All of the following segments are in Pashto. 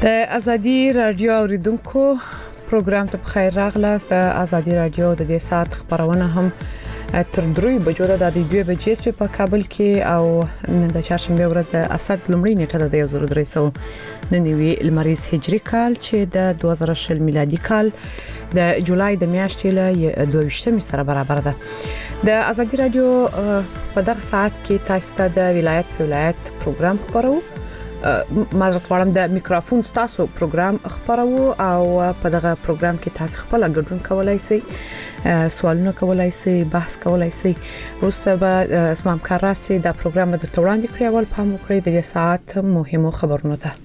د ازادي رادیو اوریدونکو پروګرام ته خیر راغلاست. د ازادي رادیو د دې سات خبرونه هم تر 3 بجو د 2 بجې په کابل کې او نن د چهارشنبه ورځ د اسد لومړی نیټه د 1390 لمریز هجری کال چې د 2020 میلادي کال د جولای د میاشتې له 22 سره برابر ده. د ازادي رادیو په دغه ساعت کې تاسو ته د ولایت په ولایت پروګرام خبرو معذرت غواړم د میکروفون تاسو پروګرام خبرو او په دغه پروګرام کې تاسو خپل ګډون کولای شئ، سوالونه کولای شئ، بحث کولای شئ. وروسته به اسمام کاراسي د پروګرام د وړاندې کړی اول پام وکړئ د ساعت مهمو خبرونو ته.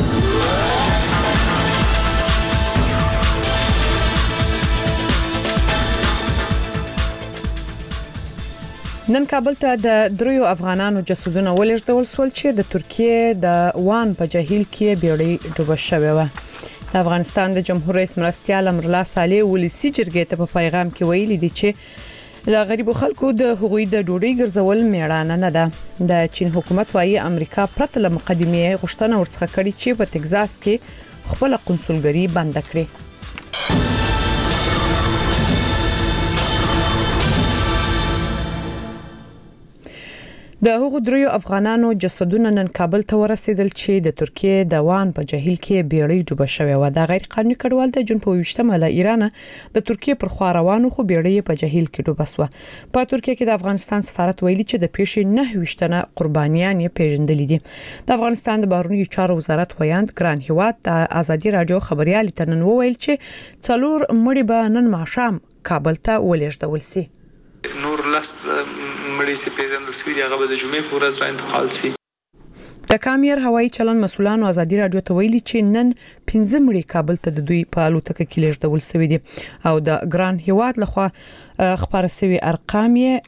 نن کابل ته د دریو افغانانو جسدونه ولېږدول شول چې د ترکیه د وان په جهیل کې بیړۍ ډوبه شوې و. د افغانستان د جمهور رئیس مرستیال امرالله صالح ولسی جرګې ته په پیغام کې ویلي دي چې لا غریب خلکو د حقوقي د ډوډۍ ګرځول میړانه نه ده. د چین حکومت وايي امریکا پرته له مقدمې غوښتنه ورڅخه کړې چې په تگزاس کې خپل قونسلګري بند کړي. د هغو دریو افغانانو جسدونه نن کابل ته ورسېدل چې د ترکیه د وان په جهیل کې بیړۍ ډوبه شوې و. د غیر قانوني کډوال د جون په 28 له ایران د ترکیه پر خوا روانو خو بیړۍ په جهیل کې ډوبه شوه. په ترکیه کې د افغانستان سفارت ویلي چې د پیښې 29 قربانیان یې پیژندل دي. د افغانستان د بهرنیو چارو وزارت ویاند ګران هیواد د ازادي رادیو خبريال تنن وویل چې څلور مړي به نن ماښام کابل ته ولېږدول شي. نور لاست مړي سي پیژندل شوی دی، هغه د جمعې په ورځ را انتقال شي. د کامیر هوایي چلن مسولانو ازادي رادیو ته ویلي چې نن 15 مړي کابل ته د دوی په الوتکه کې لېږدول شوی دي او د ګران هیواد لخوا خبر شوی ارقام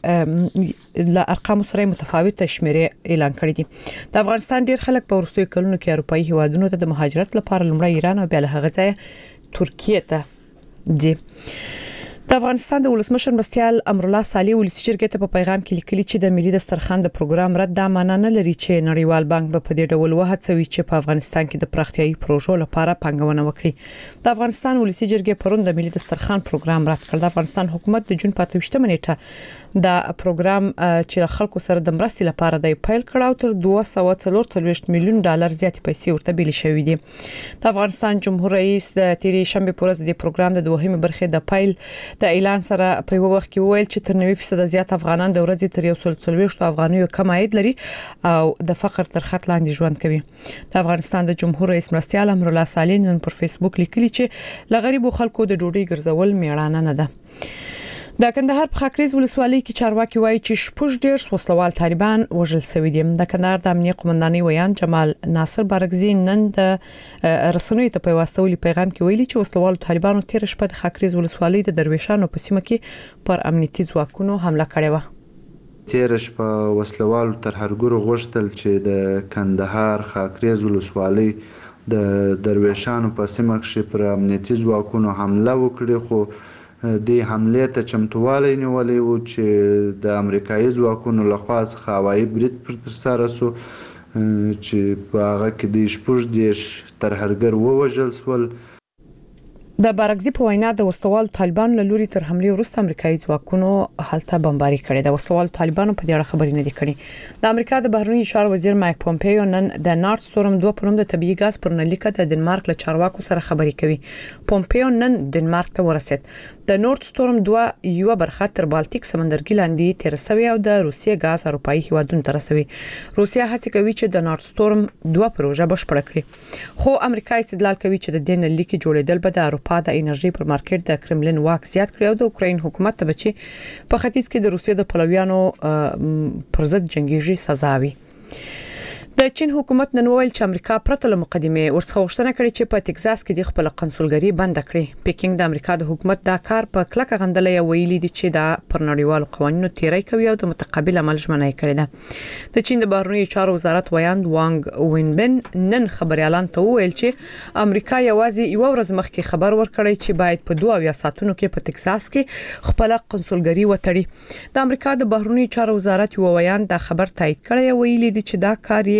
له ارقام سره متفاوت شمیرې اعلان کړی دي. د افغانستان ډیر خلک په ورستیو کلونو کې اروپאי هیوادونو ته د مهاجرت لپاره لومړی ایران او بیا له هغه ځای ترکیه ته دي. د افغانستان د ولسمشر مرستیال امرالله صالح ولسی جرګې ته په پیغام کې لیکلي چې د ملي دسترخوان د پروګرام رد د معنی نه لري چې نړیوال بانک په دې ډول وهڅوي چې په افغانستان کې د پراختیايي پروژو لپاره پانګونه وکړي. د افغانستان ولسی جرګې پرون د ملي دسترخوان پروګرام رد کړ. د افغانستان حکومت د جون 28 نیټه دا پروګرام چې خلکو سره د مرستې لپاره د پیل کړه او تر 244 میلیون ډالر زیاتې پیسې ورته بیل شوې دي. د افغانستان جمهور رئیس د تیرې شنبه پر ورځ د پروګرام د دوهمه برخه د پیل د اعلان سره په یو وخت کې ویل چې تر 90% زیات افغانان د ورځې تر 140 افغانیو کم عاید لري او د فقر تر خط لاندې ژوند کوي. د افغانستان د جمهور رئیس مرستیال امرالله صالح نن پر فیسبوک لیکلي چې لغریب خلکو د ډوډۍ ګرځول میړانه نه ده. د کندهار په خاکریز ولسوالۍ کې چارواکي وایي چې شپږ ډیر وسلوال طالبان وژل شوی دي. د کندهار د امنیه قومندانۍ ویان جمال ناصر بارګزی نن د رسنیو ته په واسطه پیغام کې ویلي چې وسلوال طالبانو تیر شپه د خاکریز ولسوالۍ د درویشانو په سیمه کې پر امنیتي ځواکونو حمله کړې و. تیر شپه وسلوال ترهګرو غوښتل چې د کندهار خاکریز ولسوالۍ د درویشانو په سیمه کې پر امنیتي ځواکونو حمله وکړي، خو د حمله ته چمتووالی نیولې و چې د امریکایي ځواکونو لخوا څخه هوایي برید پر ترسره شو چې په هغه کې د شپږ ترهګر ووژل شول. د بارګزی په وینا د وسلوال طالبانو له لوري تر حمله وروسته امریکایي ځواکونو هلته بمباري کړې. د وسلوال طالبانو په دې اړه خبرې نه دي کړې. د امریکا د بهرنیو چارو وزیر مایک پومپیو نن د نارت سټورم 2 پروم د طبيعي غاز پرنلیکه د ډنمارک له چارواکو سره خبرې کوي. پومپیو نن ډنمارک ته ورسېد. د نورت سټورم 2 یو برخه تر بالټیک سمندرګي لاندې تیر شوی او د روسیې غاز اروپאי هیوادونو ته رسوي. روسیا هڅه کوي چې د نورت سټورم 2 پروژه بشپړه کړي، خو امریکا استدلال کوي چې د دې نلیکې جوړېدل به د اروپا د انرژي پر مارکیټ د کرملین واک زیات کړي او د اوکراین حکومت ته بچي په ختیځ کې د روسیې د پلویانو پر ضد جنگیږي سزا وي. د چین حکومت نن ویل چې امریکا پرته له مقدمې ورڅخه غوښتنه کړې چې په تگزاس کې د خپل قونسلګري بند کړي. پیکینګ د امریکا د حکومت دا کار په کلکه غندلې ویلي دي چې دا پر نړیوالو قوانینو تیری کوي او د متقابل عمل ژمنه کړې ده. د چین د بهرنیو چارو وزارت ویاند وانګ وینبن نن خبريالان ته ویل چې امریکا یوازې یو ورځ مخکې خبر ورکړی چې باید په 2 ساعتونو کې په تگزاس کې خپل قونسلګري وتړي. د امریکا د بهرنیو چارو وزارت یو ویاند دا خبر تایید کړی ویلي دي چې دا کار یې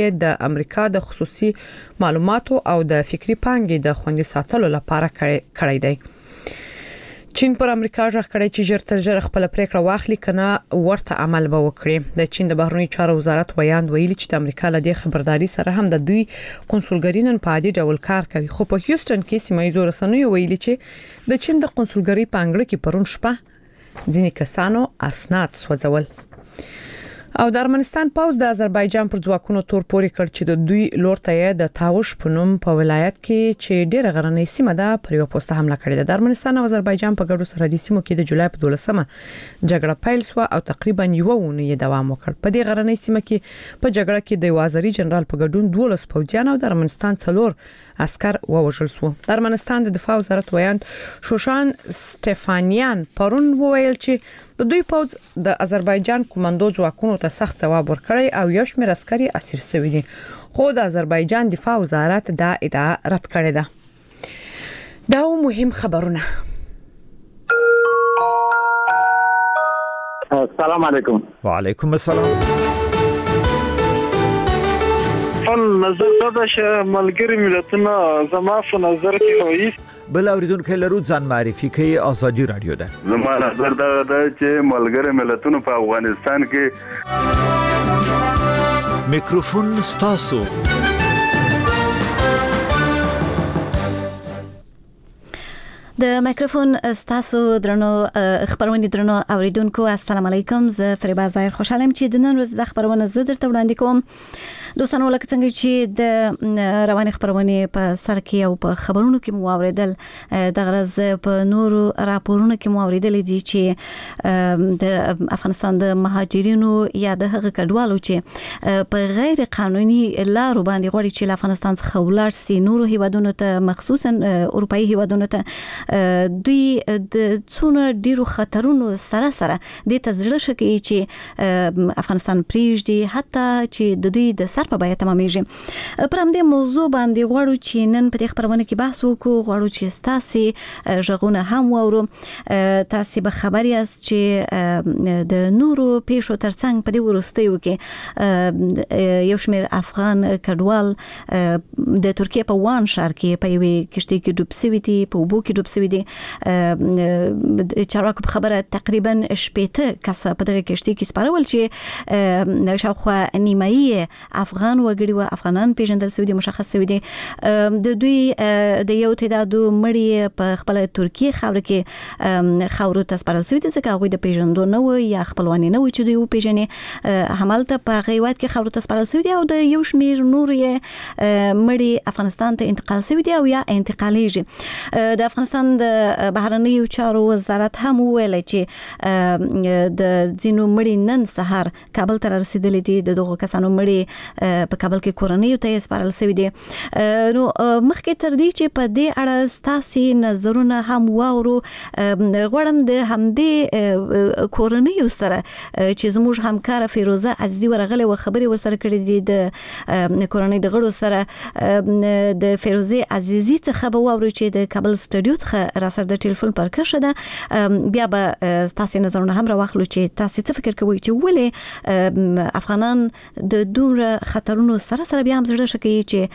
یې د امریکا د خصوصي معلوماتو او د فکری پانګې د خوندي ساتلو لپاره کړی دی. چین پر امریکا ژغ کړی چې ژر تر ژره خپل پریکړه واخلي کنه ورته عمل به وکړي. د چین د بهرنی چارو وزارت ویاند ویلي چې د امریکا له دې خبرداري سره هم د دوی قونسلګری نن په عادي ډول کار کوي. خو په هیوستن کې سیمه ییزو رسنیو ویلي چې د چین د قونسلګری په انګړ کې پرون شپه ځینې کسانو اسناد سوځول. او د ارمنستان پوز د آذربایجان پر ځواکونو تور پوري کړ چې د دوی لور ته د تاوش پنوم په ولایت کې چې ډیره غرنۍ سیمه ده پر یو پوسټ حمله کړې ده. د ارمنستان او آذربایجان په ګډو سرحدي سیمو کې د جولای په 12مه جګړه پیل شو او تقریبا یو ونه یې دوام وکړ. په دې غرنۍ سیمه کې په جګړه کې د آذری جنرال په ګډون 12 پوځیان او د ارمنستان 4 عسكر ووژل شو. د ارمنستان د دفاع وزارت ویاند شوشان سټيفانیان پرون وویل چې د دوی پوځ د آذربایجان کوماندو ځواکونو ته سخت جواب ورکړی او یو شمېر عسکري اسیر شوي دي. خو د آذربایجان دفاع وزارت دا ادعا رد کړې ده. دا مهم خبرونه. السلام علیکم. وعلیکم السلام. نظر دا چې ملګری ملتونه زما په نظر کې هوی بل اوریدونکو لرو ځان معرفي کوي. ازادي رادیو ده. زما نظر دا چې ملګری ملتونه په افغانستان کې میکروفون ستاسو. د میکروفون ستاسو درنو خبرونه درنو اوریدونکو السلام علیکم. زه فریبا ظاهر خوشحالم چې د نن ورځ د خبرونه زه درته وړاندې کوم. دوستانو لکه څنګه چې د رواني خبرونه په سر کې او په خبرونو کې مو اوریدل د غرض په نورو راپورونو کې مو اوریدل دي چې د افغانستان د مهاجرینو یا د هغه کډوالو چې په غیر قانوني لارو باندې غوړي چې افغانستان څخه ولاړ سي نورو هیوادونو ته مخصوصا اروپאי هیوادونو ته دوی د څونه ډیرو خطرونو سره د تزړه شکی چې افغانستان پریږدي حتی چې د دوی د سر په بیه تمامېږي. پر همدې موضوع باندې غواړو چې نن په دې خبرونه کې بحث وکړو. غواړو چې تاسو ژغونه هم واورو. تاسو به خبر یاست چې د نورو پیښو ترڅنګ په دې وروستیو کې یو شمېر افغان کډوال د ترکیه په وان ښار کې په یوې کشتۍ کې ډوب شوي دي، په اوبو کې ډوب شوي دي. چارواکو په خبره تقریبا 80 کس په دغه کشتۍ کې سپارول چې شاوخوا نیمایي افغان وګړي او افغانان پیژندل شوي دي، مشخص شوي دي. د دوی د یو تعداد مړي په خپل ترکیه خاور کې خاورو ته سپارل شوي دي ځکه هغوی د پیژندو نه و یا خپلواني نه و چې دوی وپیژني. همالته په غیوات کې خاورو ته سپارل شوي دي او د یو شمیر نور یې مړي افغانستان ته انتقال شوي دي او یا انتقالیږي. د افغانستان د بهرنیو چارو وزارت هم ویل چې د ځینو مړي نن سهار کابل ته رسیدلي دي. د دغو کسانو مړي په کابل کې کورنۍ ته سپارل شوی دي. نو مخکې تر دې چې په دې اړه ستاسو نظرونه هم واورو غواړم د همدې کورنۍ سره چې زموږ همکار فیروزه عزیزی ورغله و خبري ورسره کړې دي د کورنۍ د غړو سره. د فیروزه عزیزی څخه به واورو چې د کابل سټډیو څخه را سره د ټلیفون پر کښه ده. بیا به تاسو نظرونه هم راوخلو چې تاسو څه فکر کوئ چې ولې افغانان د دومره خطرونو سره بیا هم زړه شکی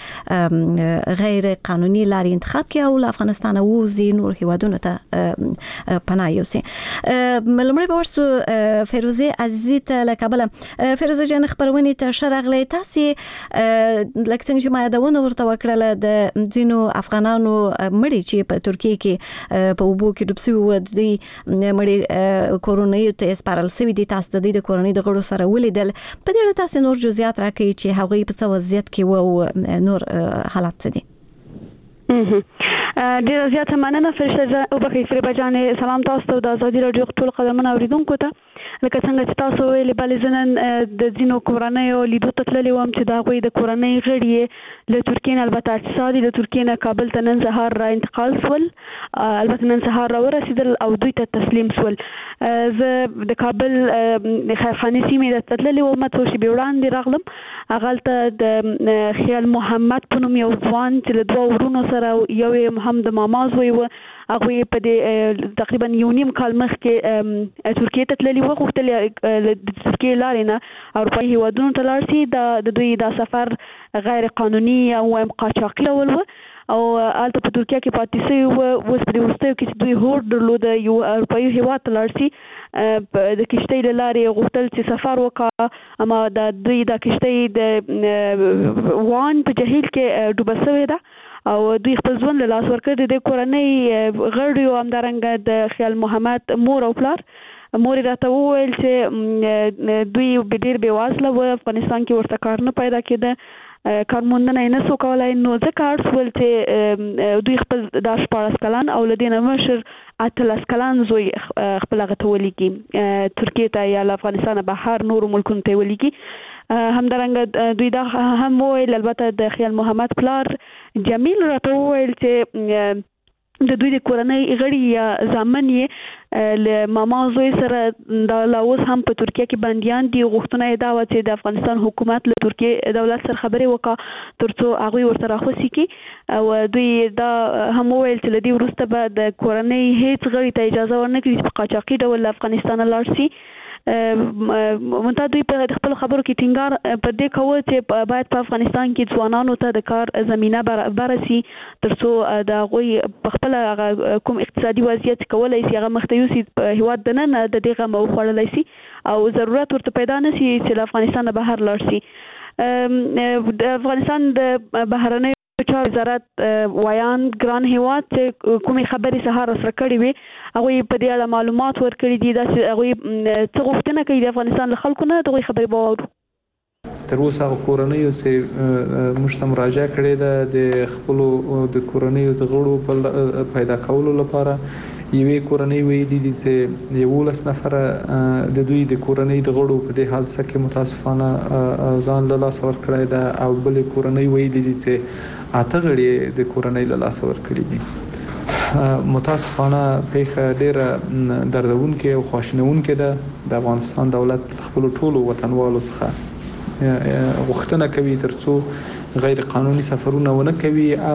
چې غیر قانوني لارې انتخاب کړي او افغانستان ووزي نور هیوادونو ته پناه یوسي. ملمړی به ورسو فیروزه عزیزی ته له کابل. فیروزه جان خبرونه ته شرغله تاسو لکه څنګه چې ما یادونه ورته وکړله د ځینو افغانانو مړي چې په ترکیه کې په اوبو کې ډوب شوي و دوی مړي کورنۍ ته سپارل شوي دي. تاسو د دې کورنۍ د غړو سره ولیدل. په دې اړه تاسو نور جزئیات راکړئ چې هغوی په څه وضعیت کې و نور حالات څه دي. ډیره زیاته مننه فرشته او بخیر فریبا جان. سلام تاسو ته د ازادي رادیو ټول قدرمن اوریدونکو ته. لکه څنګه چې تاسو ویلي بلې زنن د ځینو کورنیو لیدو ته تللی وم چې د هغوی د کورنۍ غړي له ترکیې نه البته اقتصادي د ترکیې نه کابل ته نن سهار را انتقال شول. البته نن سهار را ورسېدل او دوی ته تسلیم شول. زه د کابل د خیرخانې سیمې د تللې وم څو شېبې وړاندې راغلم. هغلته د خیال محمد په نوم یو ځوان چې له دوه ورونو سره یو یې هم د ماما زوی و، هغوی په دې تقریبا یو نیم کال مخکې ترکیې ته تللي وو، غوښتل د ترکیې لارې نه اروپایي هېوادونو ته لاړ شي. د دوی دا سفر غیر قانوني او قاچاقي ډول و او هلته په ترکیه کې پاتې شوي وو. اوس په دې وروستیو کې چې دوی هوډ درلوده یو اروپایي هېواد ته لاړ شي، د کښتۍ له لارې غوښتل چې سفر وکړه، اما د دوی دا کښتۍ د وان په جهیل کې ډوبه شوې ده او دوی خپل ژوند له لاسه ورکړی. د کورنۍ غړي او همدارنګه د خیال محمد مور او پلار، مور یې راته وویل چې دوی ډېر بېوزله وو، افغانستان کې ورته کار نه پیدا کېده، کار موندنه یې نه سو کولی، نو ځکه اړ شول چې دوی خپل دا 14 کلن او له دې نه مشر 18 کلن زوی خپل هغه ته ولیږي ترکیې ته یا له افغانستانه بهر نورو ملکونو ته یې ولیږي. همدارنګه دوی دا هم وویل، البته د خیال محمد پلار جمیل راته وویل چې د دوی د کورنۍ غړي یا زامن یې له ماما زوی سره دا اوس هم په ترکیه کې بندیان دي. غوښتنه یې دا وه چې د افغانستان حکومت له ترکیې دولت سره خبرې وکړه تر څو هغوی ورته راخوسي کړي، او دوی دا هم وویل چې له دې وروسته به د کورنۍ هېڅ غړي ته اجازه ورنه کړي چې په قاچاقي ډول له افغانستانه لاړ شي. منتها دوی په خپلو خبرو کې ټینګار په دې کوه چې باید په افغانستان کې ځوانانو ته د کار زمینه برابره سي تر څو د هغوی په خپله هغه کوم اقتصادي وضعیت کولی سي هغه مخته یوسي، په هېواد دننه د دې غمه وخوړلی سي او ضرورت ورته پیدا نه سي چې له افغانستانه بهر لاړ سي. د افغانستان د بهرنیو چارو وزارت ویان ګران هېواد چې کومې خبرې سهار سره کړې وې، هغوی په دې اړه معلومات ورکړي دي. داسې هغوی څه غوښتنه کوي د افغانستان له خلکو نه، د هغوی خبرې به واورو. تر اوسه هغه کورنیو چې موږ ته مراجعه کړې ده د خپلو د کورنیو د غړو په پیدا کولو لپاره، یوې کورنۍ ویلي دي چې 11 نفره د دوی د کورنۍ د غړو په دې حادثه کې متاسفانه ځان له لاسه ورکړی ده، او بلې کورنۍ ویلي دي چې 8 غړي د کورنۍ له لاسه ورکړي دي. متاسفانه پیښه ډیره دردونکې او خواشینونکې ده. د افغانستان دولت خپل ټولو وطنوالو څخه غوښتنه کوي تر څو غیر قانوني سفرونه ونه کوي او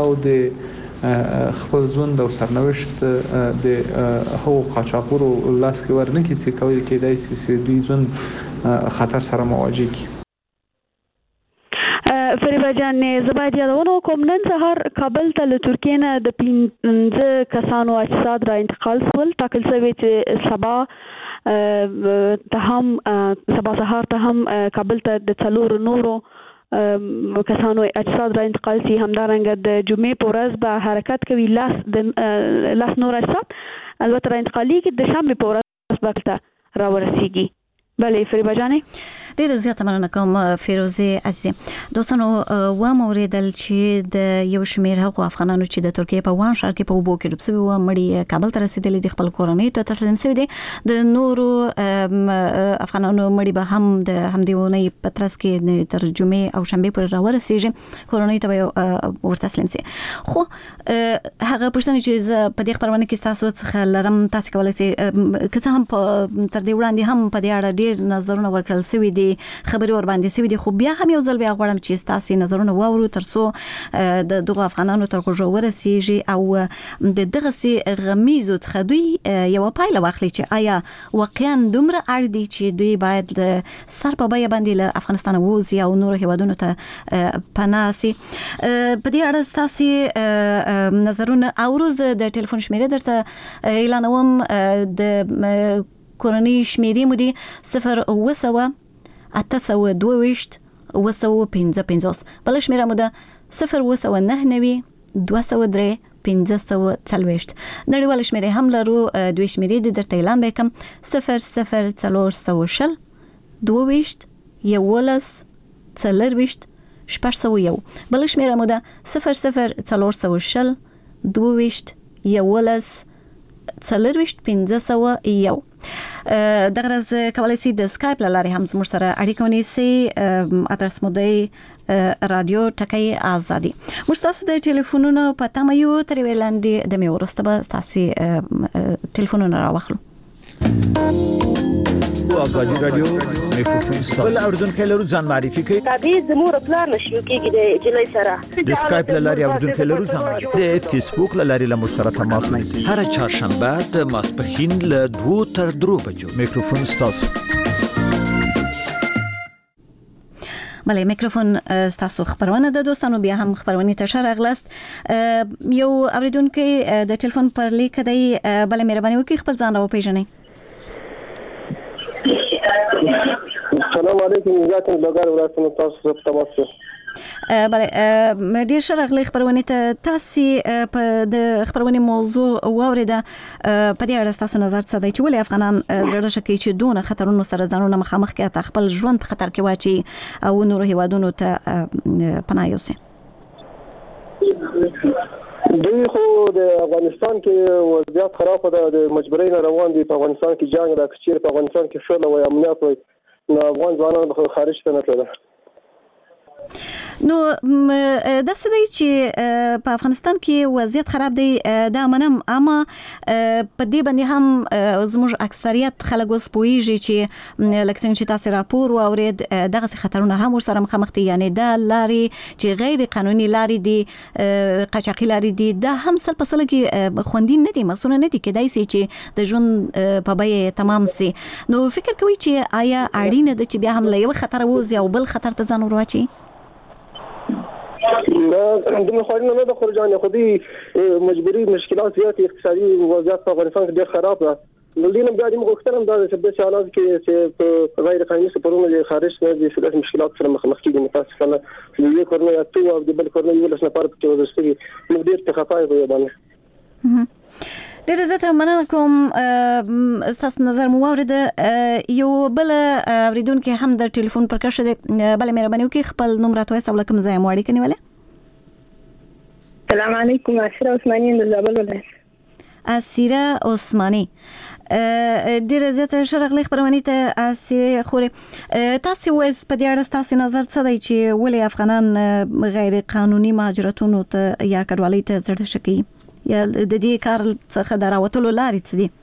د خپل ژوند او سرنوشت د هغو قاچاقبرو لاس کې ورنه کړي چې کېدای شي چې دوی ژوند خطر سره مواجه کړي. فریبا جان، زه باید یادونه وکړم نن سهار کابل ته له ترکیې نه د 15 کسانو اجساد را انتقال شول. ټاکل شوی چې سبا سهار ته هم کابل ته د 4 نورو کسانو اجساد را انتقال شي. همدارنګه د جمعې په ورځ به حرکت کوي لاس نور اجساد البته را انتقالېږي، د شنبې په ورځ به دلته را ورسېږي. بله فریبا جانې، ډیره زیاته مننه کوم فیروزه عزیزه. دوستانو واوریدل چې د یو شمېر هغو افغانانو چې د ترکیې په وان ښار کې په اوبو کې ډوب شوي وو مړي کابل ته رسېدلي دي، خپل کورنۍ ته تسلیم شوي دي. د نورو افغانانو مړي به هم د همدې اونۍ په ترڅ کې تر جمعې او شنبې پورې راورسېږي، کورنۍ ته به ورتسلیم شي. خو هغه پوښتنې چې زه په دې خپرونه کې ستاسو څخه لرم، تاسو کولی شئ که څه هم تر دې وړاندې هم په دې اړه ډېر نظرونه ورکړل شوي دي، خبرې ورباندې شوي دي، خو بیا هم یو ځل بیا غواړم چې ستاسو نظرونه واورو تر څو د دغو افغانانو تر غوږو ورسیږي او د دغسې غمیزو څخه دوی یوه پایله واخلي چې آیا واقعا دومره اړ دي چې دوی باید د سر په بیه باندې له افغانستانه ووځي او نورو هېوادونو ته پناه سي. په دې اړه ستاسو نظرونه اورو. زه د ټلیفون شمیرې درته اعلانوم. د کورنۍ شمیرې مو دي 0800 822 955. بله شمیره مو ده 0899 203 1540. نړیواله شمیرې هم لرو، دوی شمیرې دي درته اعلان به کوم 00420 22 11 40 601. بله شمیره مو ده 00420 22 11 40 1501. دغه راز کولای شئ د سکایپ له لارې هم زموږ سره اړیکه ونیسئ. ادرس مو دی رادیو ټکی آزادي. موږ تاسو د ټلیفونونو په تمه یو، تر یوې لنډې دمې وروسته به ستاسو ټلیفونونه راواخلو. ازادي رادیو میکروفون بل اردن کلرو ځان معرفي کوي تابع زموږ پلان نشو کېږي د جلای سره د اسکایپ لاري اردن کلرو ځان معرفي د فیسبوک لاري له مشترک تماس نیسي هر چهارشنبه د ماسپښین له 2 تر 3 بجو میکروفون ستاسو بله میکروفون ستاسو خبرونه د دوستانو بیا هم خبرونه تشر اغلاست یو اوریدونکو د ټلیفون پر لیک دی بله مهرباني وکړئ خپل ځان راو پیژنئ السلام علیکم ځکه لګار ورته تاسو ته تماس بله ډیر شرغلی خبرونه ته تاسو په د خبرونه موضوع واوریده په دې اړه تاسو نظر څه دی چې ولې افغانان زړه شکي چې دونه خطرونو سره ځانونه مخامخ کړي خپل ژوند په خطر کې واچي او نور هیوادونو ته پناه یوسي دوی خو د افغانستان کې وضعیت خراب ده د مجبورۍ روان دي په افغانستان کې جنگ د کچیر په افغانستان کې شول او امنیت وي نو افغان ځوانان خارج ته نه تلل نو دا څه دی چې په افغانستان کې وضعیت خراب دی دا منم اما په دې باندې هم زموږ اکثریت خلک اوس پوهیږي چې لکه څنګه چې تاسو راپور واورید دغه خطرونه هم ورسره مخامخ دي یعنی دا لاري چې غیر قانوني لاري دي قاچاقي لاري دي دا هم سل په سل کې خوندین نه دي مسونه نه دي کېدای شي چې د ژوند په بیه تمام سي نو فکر کوي چې آیا اړینه ده چې بیا هم له یو خطر ووځي او بل خطر ته ځان ورواچي دومره خوارونه نه د خرجانې خو دې مجبوري مشکلات زیات اقتصادي وضعیت په افغانستان کې ډېر خراب ده نو دې نه بیا دې غوښتنه هم دا ده چې په داسې حالاتو کې چې په غیر قانوني سفرونو د خارج نه د داسې مشکلات سره مخامخ کېږي متاسفانه د یوې کورنۍ اتو او د بل کورنۍ 11 نفر پکې وژل شوي موږ ډېر په خفا یو باندې ډېر زیاته مننه کوم ستاسو نظر مو واورېده یو بل اوریدونکو هم د ټلیفون پر کښ دی بله مهرباني وکړئ خپل نوم راته وایاست او له کوم ځایه مو اړیکه نیولې السلام علیکم اسیره عثماني د زابل ولایت اسیره عثماني ډېر زیاته شرغلی خبرونه ته اسیره خوري تاسو وایس په دې اړه تاسو نظر څه دی چې ولې افغانان غیر قانوني مهاجرتونو ته یا کډوالۍ ته زړه شکي یا د دې کار څخه دراوتلو لارې څه دي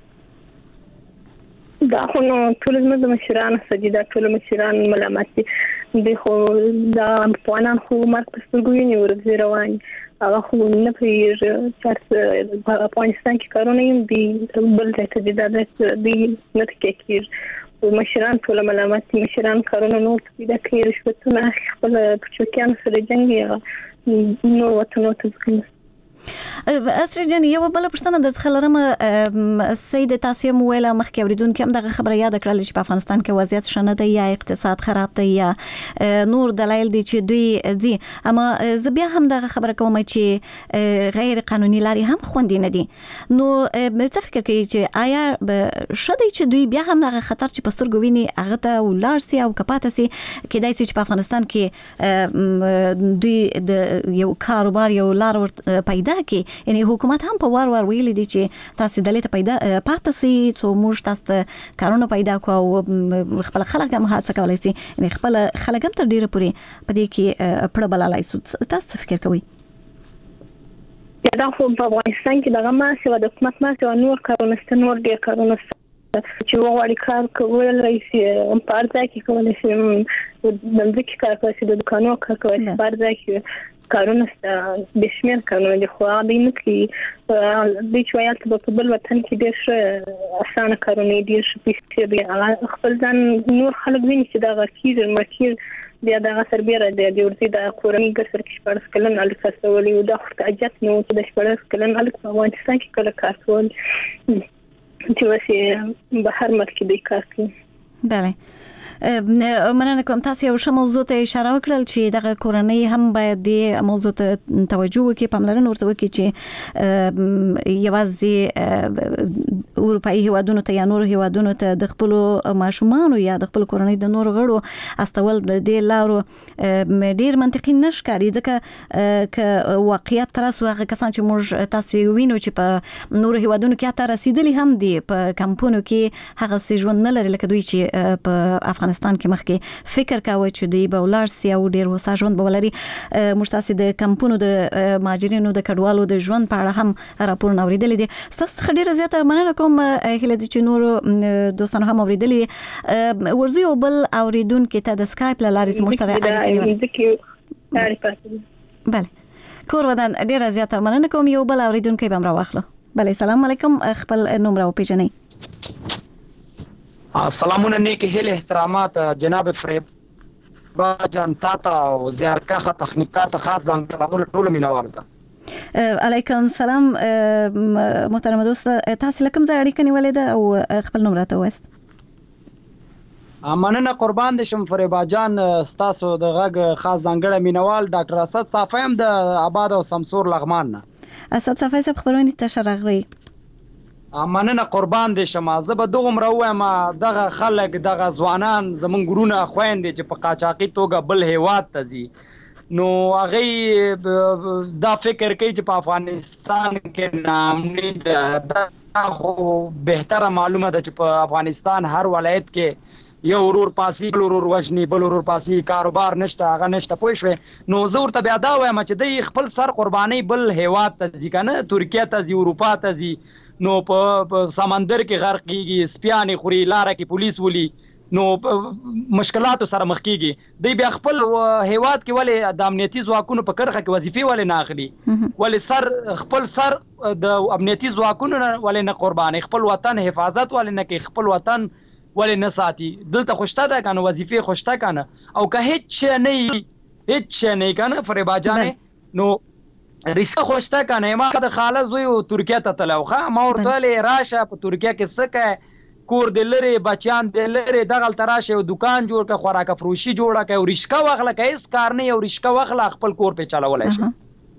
دا خو نو ټول زموږ د مشرانو سجده ټول مشران ملامت دي د خو دا افغانان خو مرګ په سترګو ویني ورځي روان هغه خو نه پیږي چې په افغانستان کې کارونه یې دي بل ځای ته دي نه کېږي مشران ټول ملامت دي مشران کارونه نو پیدا کوي رشوتونه خپل پچوکیان سره جنګي نو وطنو ته اسری جان یو بل پښتنه درڅ خلرم سید تاسو مویل مخکې اوریدونکو هم دغه خبره یاد کړل چې په افغانستان کې وضعیت شنه دی یا اقتصاد خراب دی یا نور دلایل دي چې دوی دي اما زه بیا هم دغه خبره کوم چې غیر قانوني لاري هم خوندې نه دي نو څه فکر کوي چې آیا شدي چې دوی بیا هم دغه خطر چې پستر ګویني هغه ته ولار سي او کپاته سي کېدای سي چې په افغانستان کې دوی د یو کاروبار یو لار پیدا کی یعنی حکومت هم په وار ویل دي چې تاسو دلته پیدا پاتې سي څو موږ تاسو کارونه پیدا کوو خپل خلک هم هڅه کولای سي یعنی خپل خلک هم تر ډیره پوري په دې کې پړ بلالای سو تاسو فکر کوئ دا خو په افغانستان کې دغه ما سره د حکومت ما سره نور کارونه ستنور ډیر کارونه چې وغواړي کار کولای شي په ارزه کې کولای شي د ځکه کار کوي چې د دکانو کار کوي په ارزه کې کارونه د شمیر کارونه د خو هغه نه کوي د چویالت په بل وطن کې ډېر اسانه کارونه دي چې په خپل ځان نور خلک ویني چې دا غکیر مرکیر بیا دا سربېره د ورته د کورنۍ ګرځر کې شپږ کلن الک تاسولي او د احتیاجات نو د شپږ کلن الک په افغانستان کې کله کار کول چې واسي بهر مرکې دی کار کوي بله مننه کوم تاسو یو شمو موضوع ته اشاره وکړل چې دغه کورنۍ هم باید د موضوع ته توجه وکړي پاملرنه ورته وکړي چې یوازې اروپאי هیوادونو ته یا نور هیوادونو ته د خپل ماشومان یا د خپل کورنۍ د نور غړو استول د دې لارو ډیر منطقي نشکاري ځکه ک واقعیت ترسو هغه کسان چې موږ تاسو وینو چې په نور هیوادونو کې تر رسیدلی هم دي په کمپونو کې هغه سي ژوند نه لري لکه دوی چې په افغانستان افغانستان کې مخکې فکر کاوه چې دوی به ولاړ سي او ډیر هوسا ژوند به ولري. موږ تاسو د کمپونو د مهاجرینو د کډوالو د ژوند په اړه هم راپورونه اوریدلي دي. تاسو څخه ډیره زیاته مننه کوم هیله دي چې نور دوستانو هم اوریدلي. ورزو یو بل اوریدونکو ته د سکایپ له لارې زموږ سره اړیکه نیولې. بله کور ودان ډیره زیاته مننه کوم. یو بل اوریدونکو به هم راوخلو. بله سلام علیکم، خپل نوم راو پیژنئ. سلامونه، نیک هیله احترامات جناب فریبا جان تاته او زیارکخه تخنیکات خاص ځان سلامونه ټول مینوال ته. علیکم سلام محترم دوست، تاسو لکم ځای اړیکه نیولې ده او خپل نوم راته وایست. مننه قربان دي شم فریبا جان، ستاسو د غږ خاص ځانګړی مینوال ډاکټر اسد صافی هم د آباد او سمسور لغمان نه. اسد صافی صاحب خبرونه ته راغلی. مننه قربان دي شم. زه به دغه مروه ما دغه خلک دغه ځوانان زمون ګرونه خويندې چې په قاچاقي توګه بل هیواد ته ځي، نو هغه دا فکر کوي چې په افغانستان کې نامني ده. خو بهتره معلومه ده چې په افغانستان هر ولایت کې یو ورور پاسي بل ورور وشني بل ورور پاسي کاروبار نشته هغه نشته پوه شوي. نو زه ورته بیا دا وایم چې دوی خپل سر قرباني بل هیواد ته ځي کنه، ترکیه ته ځي، اروپا ته ځي، نو په سمندر کې غرق کیږي، سپیانې خوري، لاره کې پولیس ولي، نو مشکلاتو سره مخ کیږي. دوی بیا خپل هیواد کې ولې د امنیتي ځواکونو په کرخه کې وظیفې ولې نه اخلي، ولې خپل سر د امنیتي ځواکونو ولې نه قرباني، خپل وطن حفاظت ولې نه کوي، خپل وطن ولې نه ساتي. دلته خوشته ده کنه، وظیفې خوشته کنه، او که هیڅ نه کنه فریبا جانه، نو رشته خوشته کنه. ما د خاله زوی ترکیه ته تلوخه، ما ورته لې راشه په ترکیه کې سکه کور د لری بچیان د لری دغه تراشه او دکان جوړ ک خوراک فروشي جوړه ک او رشکا واخله ک هیڅ کار نه، یو رشکا واخله خپل کور په چلولای شي.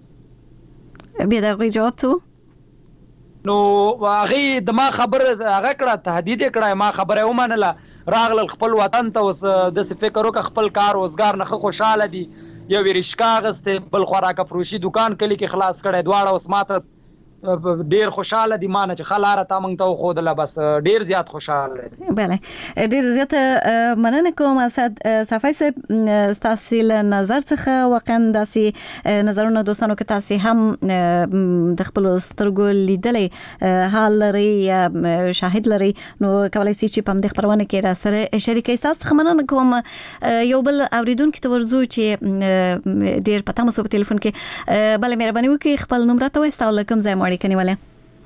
بیا دا جواب تو نو هغه د ما خبره هغه کړه، تهدید کړه، ما خبره ومنله، راغله خپل وطن ته. اوس د فکر وکړه خپل کار روزګار نه خوشاله دي، یو رشکا غسته بل خوراک فروشي دکان کلی کې خلاص کړي دواړه. اوس ماته ډیر خوشاله دي مانه چې خلاره تا مونږ ته خودله، بس ډیر زیات خوشاله دي. بله ډیر زیات مننه کوم اسد صافی صاحب، تاسو له نظر څخه واقعا داسې نظرونه دوستانو کې تاسو هم د خپل سترګو لیدلې حال لري یا شاهد لري، نو کولای شئ چې په دې خبرونه کې را سره شریکې. تاسو مننه کوم. یو بل اوریدونکو ته ورزو چې ډیر پته مو په ټلیفون کې، بل مهرباني وکړئ خپل نوم راته وایست او لکم ځای کنیواله.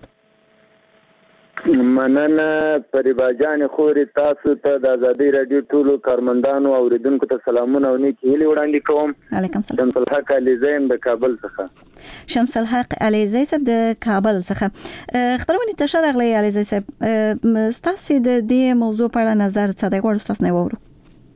مننه فریبا جان خوري، تاسو ته د ازادي رادیو ټولو کارمندانو او اوریدونکو ته سلامونه او نیک هیلې وړاندې کوم. علیکم سلام. شمس الحق علیزی د کابل څخه. شمس الحق علیزی صاحب د کابل څخه خبرونه ته راغلی. علیزی صاحب تاسو د دې موضوع په اړه نظر څه دی؟ غواړم تاسو نه وورو.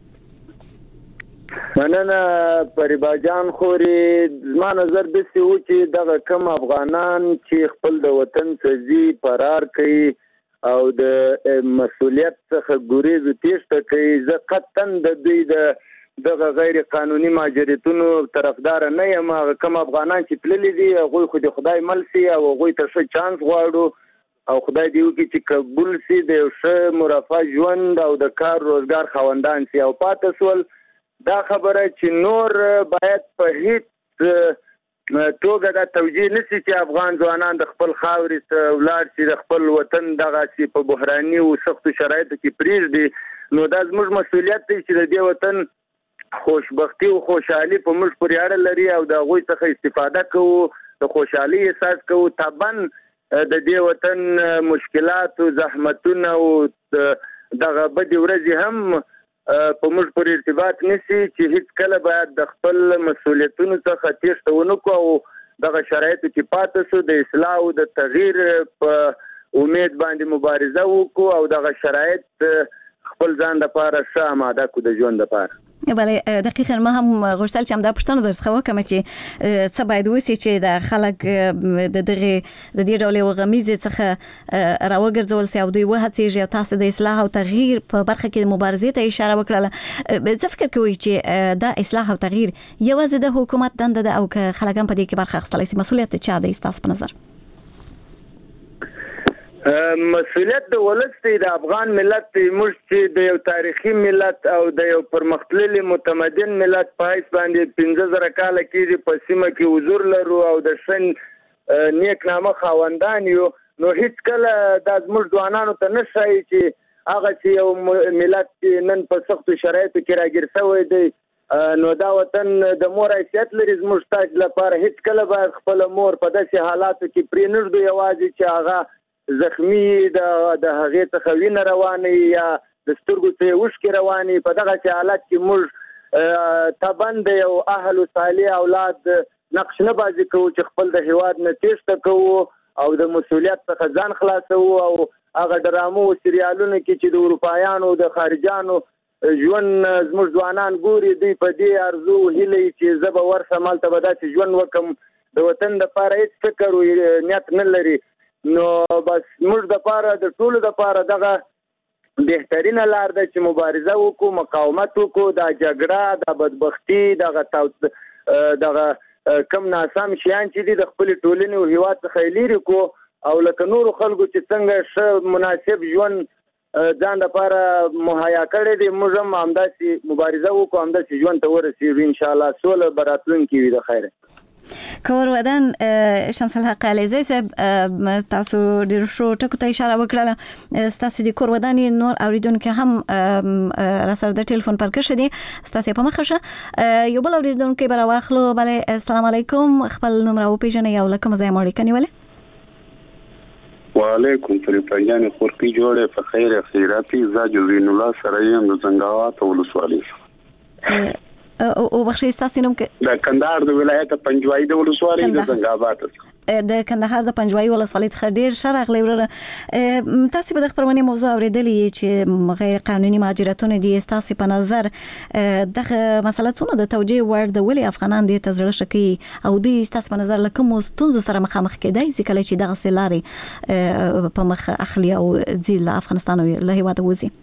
مننه فریبا جان خوري، زما نظر د سی و چې دغه کم افغانان چې خپل د وطن څخه فرار کوي او د مسؤلیت څخه ګریز تیښته کوي، زه قطعا د دوی دغه غیر قانوني مهاجرتونو طرفدار نه یم. هغه کم افغانان چې تللي دي هغوی خو د خدای مل سي او هغوی ته ښه چانس غواړو او خدای دې وکړي چې قبول سي، د یو ښه مرفه ژوند او د کار روزګار خاوندان سي. او پاتې سول دا خبره چې نور باید په هیڅ توګه دا توجیه نشي چې افغان ځوانان د خپل خاورې څخه ولاړ شي، د خپل وطن دغه په بحراني او سختو شرایطو کې پرېږدي. نو دا زموږ مسؤلیت دی چې د دې وطن خوشبختي او خوشحالي په موږ پورې اړه لري او د هغوی څخه استفاده کوو، د خوشحالي احساس کوو. طبعا د دې وطن مشکلات او زحمتونه او دغه بدې ورځې هم په موږ پورې ارتباط نشي چې هیڅ کله باید د خپل مسؤلیتونو څخه تېښته ونه کړو او دغه شرایطو کې پاتې شو، د اصلاح او د تغییر په امید باندې مبارزه وکړو او دغه شرایط خپل ځان لپاره ښه آماده کړو د ژوند لپاره. بله دقیقاً ما هم غوښتل چې همدا پوښتنه درڅخه وکړم چې څه باید وشي چې د خلک د دې ډول یو غمیزې څخه راوګرځول سي او دوی وهڅېږي او تاسو د اصلاح او تغییر په برخه کې مبارزې ته اشاره وکړله. زه فکر کوم چې دا اصلاح او تغییر یوازې د حکومت دنده ده او که خلک هم په دې کې برخه اخیستلی سي، مسؤلیت چا دی ستاسو په نظر؟ مسؤلیت د ولس دی، د افغان ملت دی. موږ چې د یو تاریخي ملت او د یو پرمختللي متمدن ملت په حیث باندې 15,000 کاله کېږي په سیمه کې حضور لرو او د ښه نیک نامه خاوندان یو، نو هیڅ کله دا زموږ ځوانانو ته نه ښایي چې هغه چې یو ملت نن په سختو شرایطو کې راګیر شوی دی نو دا وطن د مور حیثیت لري. زموږ ستاسو لپاره هیڅ کله باید خپل مور په داسې حالاتو کې پرې نه ږدو یوازې چې هغه زخمی د هغې څخه وینه روانې یا د سترګو څخه اوښکې روانې. په دغه حالت کې موږ طبعا د یو اهل و صالح اولاد نقش نه بازي کوو چې خپل د هیواد نه تېښته کوو او د مسؤلیت څخه ځان خلاصوو او هغه ډرامو او سریالونو کې چې د اروپایانو د خارجانو ژوند زموږ ځوانان ګوري، دوی په دې ارزو هیله چې زه به ورشم هلته به داسې ژوند وکړم. د وطن دپاره هېڅ فکر او نیت نه لري. نو بس موږ دپاره د ټولو دپاره دغه بهترینه لار ده چې مبارزه وکړو، مقاومت وکړو، دا جګړه، دا بدبختي، دغه کم ناسم شیان چې دي د خپلې ټولنې او هیواد څخه لرې کړو او لکه نورو خلکو چې څنګه ښه مناسب ژوند ځان دپاره مهیا کړی دی، موږ هم همداسې مبارزه وکړو، همداسې ژوند ته ورسېږو. انشاءالله سوله به راتلونکې وي د خیره. کور ودان شمس الحق علیزی صاحب، تاسو ډیر شو ټکو ته اشاره وکړه. تاسو د کور ودان نور اوریدونکو هم را سره د ټلیفون پر کښه دي، تاسو په مخه شه. یو بل اوریدونکو به راوخلو. بله السلام علیکم، خپل نوم را وپیژنئ او له کوم ځای مو اړیکه نیولې؟ وعلیکم فریفا جان خورکی جوړه په خیر خیراتی زاجو زین الله سره یم د زنګاوات ولسوالۍ او بخښي تاسو نوم کې د کندهار د ولایت پنجوایي د ولسوالۍ د زنګاوات د کندهار د پنجوایي ولسوالۍ څخه ډیر شرغلې ورته. تاسو په دغه خبرونه موضوع اوریدلې چې غیر قانوني مهاجرتونه دي. تاسو په نظر دغه مسله څونه د توجیه ور د ولې افغانان دي تزړه شکی او دوی تاسو په نظر لکه مو ستونزو سره مخامخ کېدای چې کله چې دغه سلاري په مخ اخلي او ځي له افغانستان له هیواد وځي؟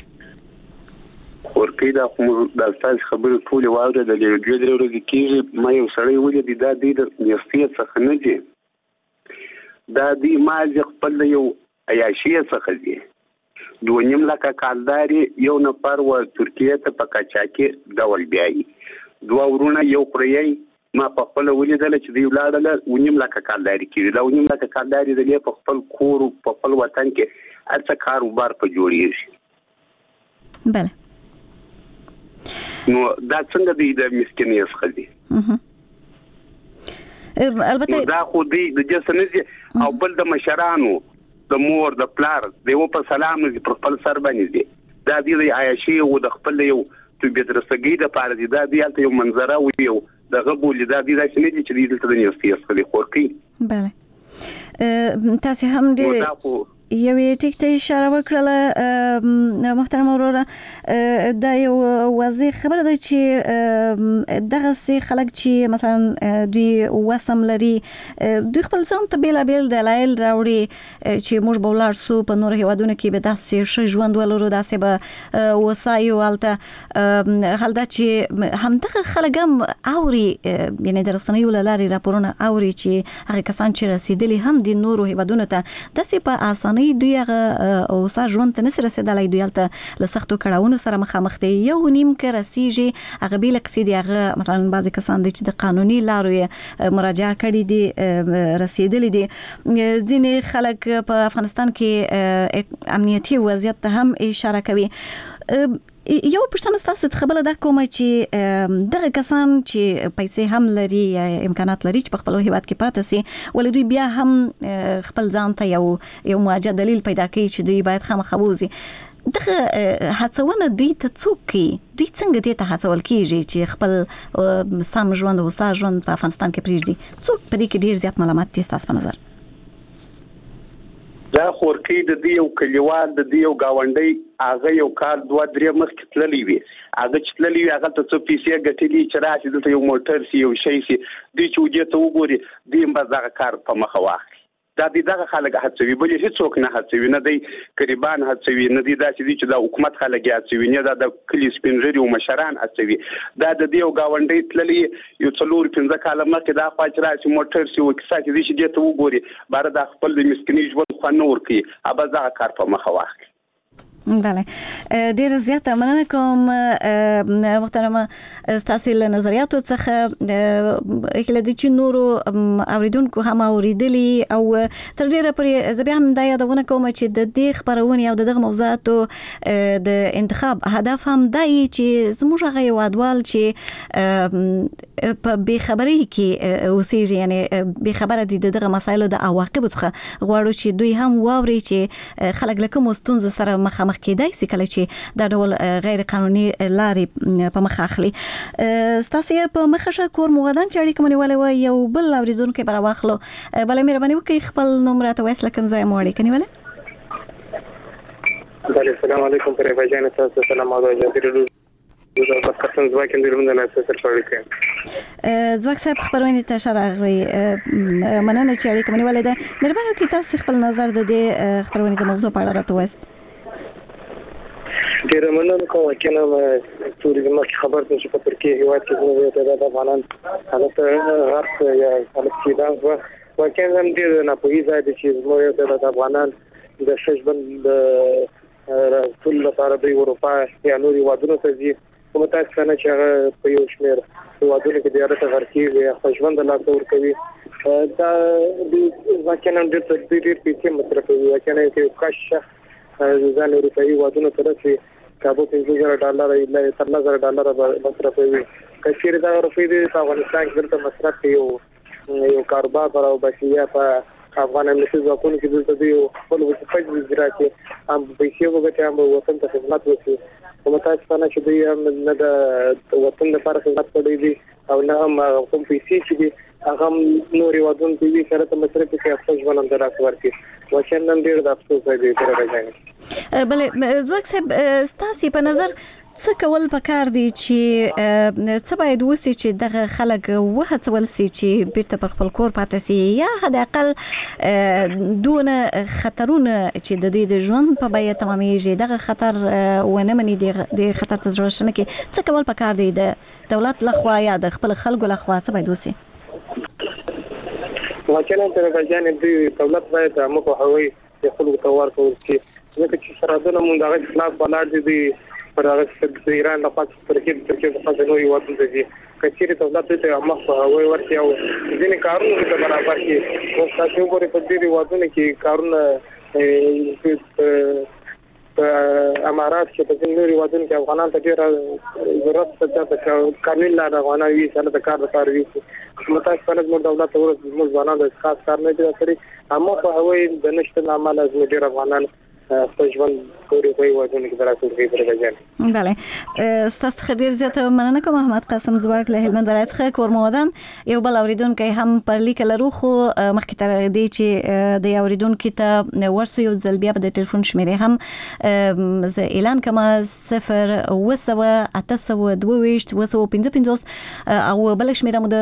ورکی دا د تاسو خبرې ټول واوره د یوې ورځې کېږي ما یو سړی ولې دا د نیستي څخه نه دي، دا دی مازی خپل یو عیاشي څخه دي. 2.5 لکه کالداري یو نفر و ترکیه ته په کاچاکي ډول بیایي، 2 ورونه یو خوري ما په خپل ولیدل چې دی ولاړل 2.5 لکه کالداري کېږي. دا 2.5 لکه کالداري د په خپل کور په خپل وطن کې هڅه کاروبار په جوړیږي. بله نو دا څنګه دی د مسکینیت خدي البته دا خو دی د جسنځي او بل د مشرانو د مور د پلار دیو په سلام نه پر خپل سر باندې دي. دا دی د عیاشي او د خپل یو تو بدرسګي د پاره دی. دا دی یو منظره او یو د غبول دا دی چې نه دي چې دلته د نیستي خدي خورکی. بله تاسو هم دې یوې ټیک ته اشاره وکړله محترم وروره. دا یو واضح خبره ده چې دغه سي خلک چې مثلا دوی وسم لري دوی خپل ځان ته بیلابیل دلایل راوړي چې موږ به ولاړ سو په نور هیوادونو کې به داسې ښه ژوند ولرو، داسې به وسایو هلته حال دا چې همدغه خلک هم اوري، یعنې د رسنیو له لارې راپورونه اوري چې هغه کسان چې رسېدلي هم د نورو هیوادونو ته داسې په اسانۍ دوی هغه اوسه ژوند ته نسي رسېدلی، دوی هلته له سختو کړاوونو سره مخامخ دي. یو نیم که رسیږي هغه بې لکسې دي، هغه مثلا بعضې کسان دي چې د قانوني لارو یې مراجعه کړي دي رسېدلي دي. ځینې خلک په افغانستان کې امنیتي وضعیت ته هم اشاره کوي. یو پښتنه ستاسو څخه بل دا کومه چې دغه کسان چې پیسې هم لري یا امکانات لري چې په خپل هیواد کې پاتې سي ولې دوی بیا هم خپل ځان ته یو مواجه دلیل پیدا کوي چې دوی باید خامخا ووځي. دغه هڅونه دوی ته څوک کوي؟ دوی څنګه دې ته هڅول کېږي چې خپل سم ژوند او هوسا ژوند په افغانستان کې پرېږدي؟ څوک په دې کې ډېر زیات ملامت دي ستاسو په نظر؟ دا خورکی د دې یو کلیوال د دې یو گاونډي هغه یو کار 2-3 مخکې تللی وي، هغه چې تللی وي هغه ته څو پیسې ګټلي چې راشي دلته یو موټر سي یو شی سي دوی چې وجې ته وګوري دوی هم به دغه کار په مخه واخلي. دا دغه خلک هڅوي بل هیڅوک نه هڅوي نه دی قریبان هڅوي نه دی داسې دي چې د حکومت خلک هڅوي نه د کلی سپینږیري او مشران هڅوي دا د دې یو گاونډي تللی یو 4-5 کاله مخکې دا خوا چې راشي موټر سي وکسا چې دې چې ته وګوري بار د خپل د مسکینی ژوند خو نه ورکي ابا دا کار په مخه واخلي. بله ډیر زیاته مننه کوم محترمه ستاسو له نظریاتو څخه هله د چې نورو اوریدونکو هم اوریدلی او تر ډیره پرې زه بیا هم دا یادونه کوم چې د دې خبرونې او دغه موضوعاتو د انتخاب هدف هم دی چې زموږ هغه یوادوال چې په بې خبرۍ کې اوسېږي یعنی بې خبره دي دغه مسایلو د عواقبو څخه غواړو چې دوی هم واوري چې خلک له کومو ستونزو سره مخامخ کېدای شي کله چې دا ډول غیر قانوني لارې په مخ اخلي. ستاسو په مخه کور موغدان چې اړیکه منولې و یو بل اوریدونکو پر واخلو بلې مهرباني وکړئ خپل نمبر ته وایس لکم ځای مو اړیکه نیولې. بله السلام علیکم پر بجانه تاسو سلام او جوړ پاکستان ځواک اندرونه نه څه سره کوي ځواک صاحب خبرونه ته شراغلي مننه چې اړیکه منولې ده مهرباني وکړئ تاسو خپل نظر د دې خبرونه د موضوع په اړه راته وایست. ډیر مننه کوم چې نو توریزم کې خبر ته چې په ترکیه هیواد کې د افغانان حالت غرق یا حالت کې دا واقعا هم ډیر نه پوهی ځای چې موږ د افغانان د شجبند ټول لپاره د اروپا یا نوري وادونو ته ځي کوم تاسو نه چې په یو شمیر وادونو کې د اړه غرقي یا شجبند لا تور کوي دا د واقعا هم ډیر پیسې مصرفوي واقعا کې کاش ځان اروپایي وادونو ته رسي کابو $50,000 تر $1,000 مصرفوي کثیر دا روپۍ د افغانستان کې د مصرف یو کاروبار پر او بشیا په افغان امنیتي ځواکونو کې دلته دی خپل وظیفه اجرا کوي هم پیسې وګټي هم وطن ته خدمت وکړي کوم تاسو نه چې دوی نه د وطن لپاره خدمت کوي دي او نه هم کوم پیسې چې دي هغه نوري وادون دی سره ته مصرف کوي افسوس ولنه درک ورکي واشنګټن ډیر د افسوس دی تر راځي. بله ځواک صاحب ستاسو په نظر څه کول پکار دي چې څه باید وسی چې دغه خلک وهڅول سي چې بیرته پر خپل کور پاتې سي یا حد اقل دون خطرونه چې د دې د ژوند په بیه تمامېږي دغه خطر ونه مني د خطر تجربه شنه کې څه کول پکار دي د دولت لخوا یا د خپل خلکو لخوا څه باید وسی. واقعا تر بجانب دی دولت باید موږ هوي د خلکو توار کوي چې سرحدونه مونږ دغه خلاف بلاد دي پر هغه د ایران د پاک ترکیه د خزانو یو وطن دی کچېره دولت ته مخ هوي ورته او ځینې کارونه د برابر کې او تاسو ګورئ په دې وادونه کې کارونه امارات چې په ځینې وادونه کې افغانان ته ډېر ضرورت څه د قانون لا افغانان وی سره د کار لپاره وی متاسف په موږ دولت ورته موږ ځوانان د خاص کار نه دي کړی اما په هوی د نشته عمل از ډېر افغانان ژوند کوري کوي وادونه کې دراسته کوي درجه. بله ستاسو ډیر زیاته مننه کوم محمد قاسم ځواک له هلمند ولایت څخه کورمودان یو بل اوریدونکو هم پر لیک لرو خو مخکې تر دې چې د اوریدونکو ته ورسو یو ځل بیا د ټلیفون شمیرې هم ز اعلان کما 0 او بل شمیره مو د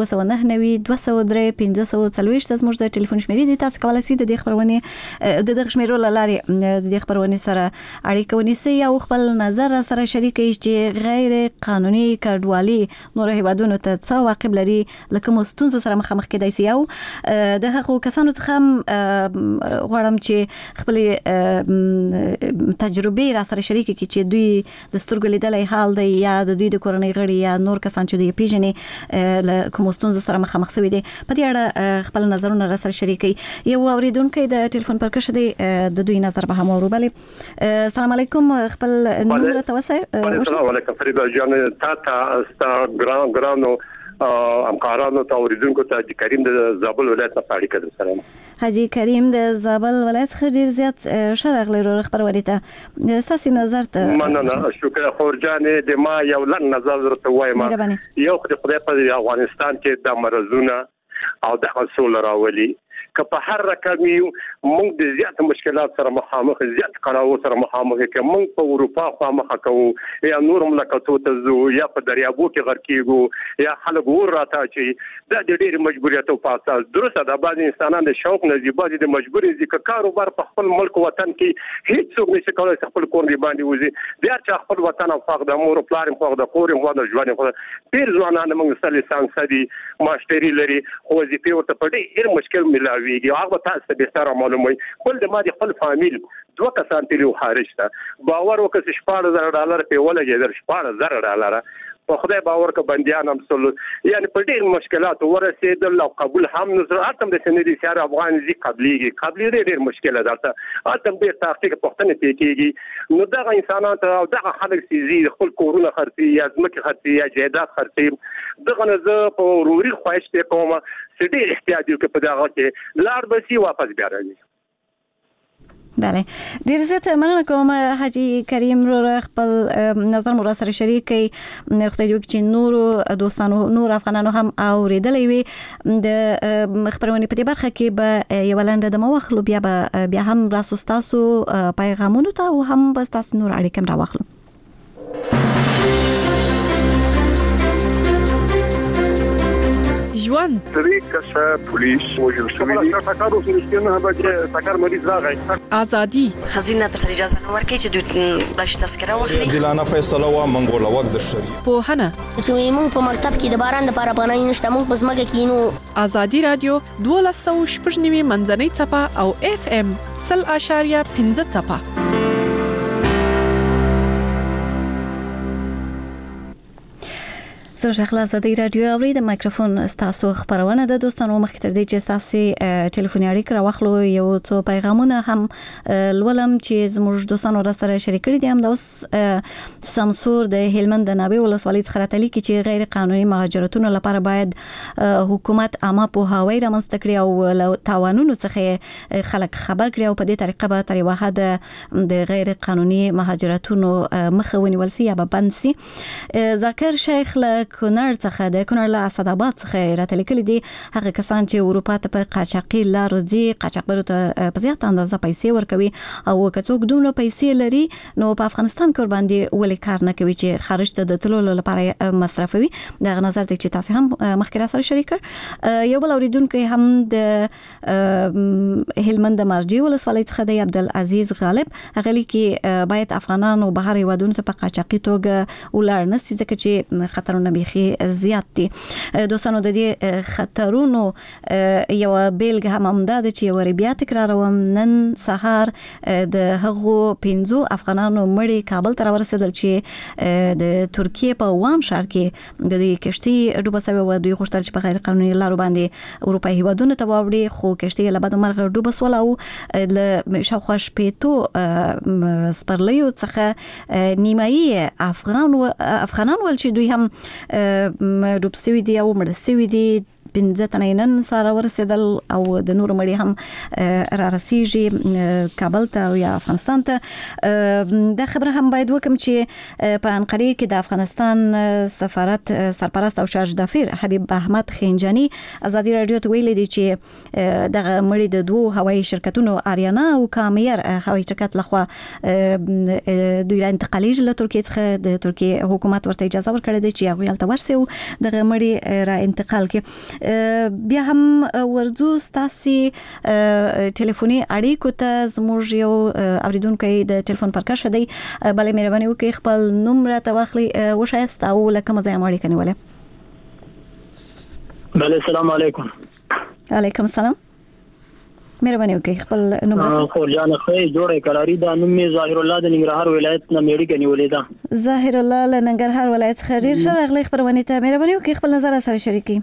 0 زموږ د ټلیفون شمیرې دي تاسو کولای شئ د خبرونه د شمیرو لارې د خبرونه سره اړیکه ونیسئ او خپل نظر سره شریک کړئ چې غیر قانوني کډوالي نور هیوادونو ته څه واقع لري لکه مستونزو سره مخامخ کېدای شي او د هغو کسانو څخه غواړم چې خپل تجربه را سره شریک کړي چې دوی د سترګو لیدلای حال دی یا د دوی د کورنۍ غړي یا نور کسان چې دوی پیژني له کوم مستونزو سره مخامخ شوي دي په دې اړه خپل نظرونه را سره شریک کړي. یو اوریدونکو د ټلیفون پر کښ دی د دوی نظر به هم اوربلې. السلام علیکم خپل نمبر ته وسه. السلام علیکم فریدا جان تا ګرانو همکارانو ته اوریدونکو ته حاجی کریم د زابل ولایت په اړه کې سلام. حاجی کریم د زابل ولایت ډیر زیات شرغ لري خبرونه ته اساسي نظر ته مننه شکر خورجان د ما یو لن نظر درته وایم یو خدای په افغانستان کې د مرزونه او د حصول راولي که په هر رقم یو موږ د زیات مشکلات سره مخامخ زیات قراو سره مخامخ کې موږ په اروپا خوا مخه کوو یا نور مملکتو ته ځو یا په دریابو کې غرق کیږو یا خلک ور راته چې دا د ډېر مجبوریت او پاساس درسته د بعض انسانان د شوق نه دي بعض د مجبوري دي که کاروبار په خپل ملک وطن کې هیڅ څوک نشي کولای خپل کور دی باندې وځي بیا چې خپل وطن او فقط د مور پلار خو د کور خو د ژوند خو ډیر ځوانان موږ سره لیسانس دي ماستری لري خو وظیفه ورته په ډیر مشکل ملاويږي هغه تاسو به سره معلوموي بل د ما دي خپل فامیل دوه کسان تلو خارج ته باور وکړ $14,000 په ولګي $14,000 په خدای باور ک بنديان هم سول یعنی په ډیر مشکلات ورسېدل او قبول هم نظر اتم د سندي سیار افغان زی قبلي ډیر مشکله ده اتم ډیر تحقیق پښتنه کېږي نو دا انسانانو او دا خلک سيزي خپل کورونه خرڅي یا ځمکه خرڅي یا جایداد خرڅي دغه نه زه په وروري خواهش کوم چې ډیر احتیاط وکړي په دغه کې لار بسي واپس بیا راځي بله ډیر زیات مننه کوم حاجی کریم رو خپل نظر مو سره شریک کړي خدای دې چې نور دوستانو نور افغانانو هم اوریدلې وي د خبرونه په دې برخه کې به یو لنډه د موخلو بیا هم راسو تاسو پیغامونو ته او هم بس تاسو نور اړیکم راوخلو ژوند طریقه پولیس وجل شوی فقط اوس نشته به سکر مریض راغی ازادي خزینه تر اجازه نه ورکړي چې دوی باش تذکره واخلي دلانه فیصله وا منګول وخت د شری په هنه چې موږ په مکتب کې د باران د لپاره پناه نشته موږ په زمګه کې نو ازادي رادیو 12.9 منځنۍ چپه او FM 0.5 چپه زه شخلا زدی رادیو اورید مایکروفون تاسو خبرونه د دوستانو مخکې تر دې چې تاسو ټلیفوني اړیکه راوخلو یو څو پیغامونه هم لولم چې زموږ دوستانو را سره شریک کړي دي هم د اوس سمسور د هلمند د نابې ولسوالۍ څخه راتلي چې غیر قانوني مهاجرتونو لپاره باید حکومت عامه پوهاوی رامنځته کړي او تاوانونو څخه خلک خبر کړي او په دې طریقه به تر واحد د غیر قانوني مهاجرتونو مخه ونیول سي یا بند سي ذکر شیخ کونړ څخه د کونړ له اسداباد څخه راتلل کړي دي هغه کسان چې اروپا ته په قاچاقي لارو ځي قاچاقبرو ته په زیات اندازه پیسې ورکوي او که څوک دومره پیسې لري نو په افغانستان کې باندې ولې کار نه کوي چې خارج ته د تللو لپاره مصرفوي دا نظر ته چې تاسو هم مخکې را سره شریک یو بل اوریدونکو هم د هلمند مرجی ولسوالۍ څخه د عبدالعزیز غالب هغه لیکي باید افغانانو بهر یوادونو ته په قاچاقي توګه ولر نه سي ځکه چې خطرونه بيخي زیات دي دوستانو د دې خطرونو یو بیلګه هم امداد چې یو بیا تکراروم نن سهار د هغو 15 افغانانو مړي کابل ته ورسېدل چې د ترکیه په وام ښار کې د کشتۍ ډوبه شوې و دوی غوښتل چې په غیر قانوني لارو باندې اروپایي هیوادونو ته واوړي خو کشتۍ له بده مرغه ډوبه شول او له شاوخوا شپېتو سپرلیو څخه نیمایي افغانان ول چې دوی هم ډوب سوي دي او مړ سوي دي 15 تنه نن سره ورسېدل او د نور مړي هم را رسیږي کابل ته او یا افغانستان ته دا خبره هم باید وکم چې په انقره کې د افغانستان سفارت سرپرست او شارژ دافیر حبیب احمد خنجانی ازادي رادیو ته ویلي دي چې دغه مړي د دوه هوایي شرکتونو آریانا او کامیر هوایي شرکت لخوا دوی را انتقالي له ترکیه څخه د ترکیه حکومت ورته اجازه ورکړه چې هغه یلته ورسي او دغه مړي را انتقال کړي بیا هم ورزو ستاسي ټلیفوني اړیکو ته زموږ یو اوریدونکو د ټلیفون پر کښ دی بلې مهرباني وکړئ خپل نوم راته واخلئ وشایست او لکه مزه اړیکه نیولې بله السلام علیکم علیکم السلام مهرباني وکړئ خپل نوم راته خورجان خې جوړه قراری دا نوم می ظاهر الله د ننګرهار ولایت نه اړیکه نیولې ده ظاهر الله له ننګرهار ولایت څخه ډیر ښه راغلی خبرونه ته مهرباني وکړئ خپل نظر سره شریکي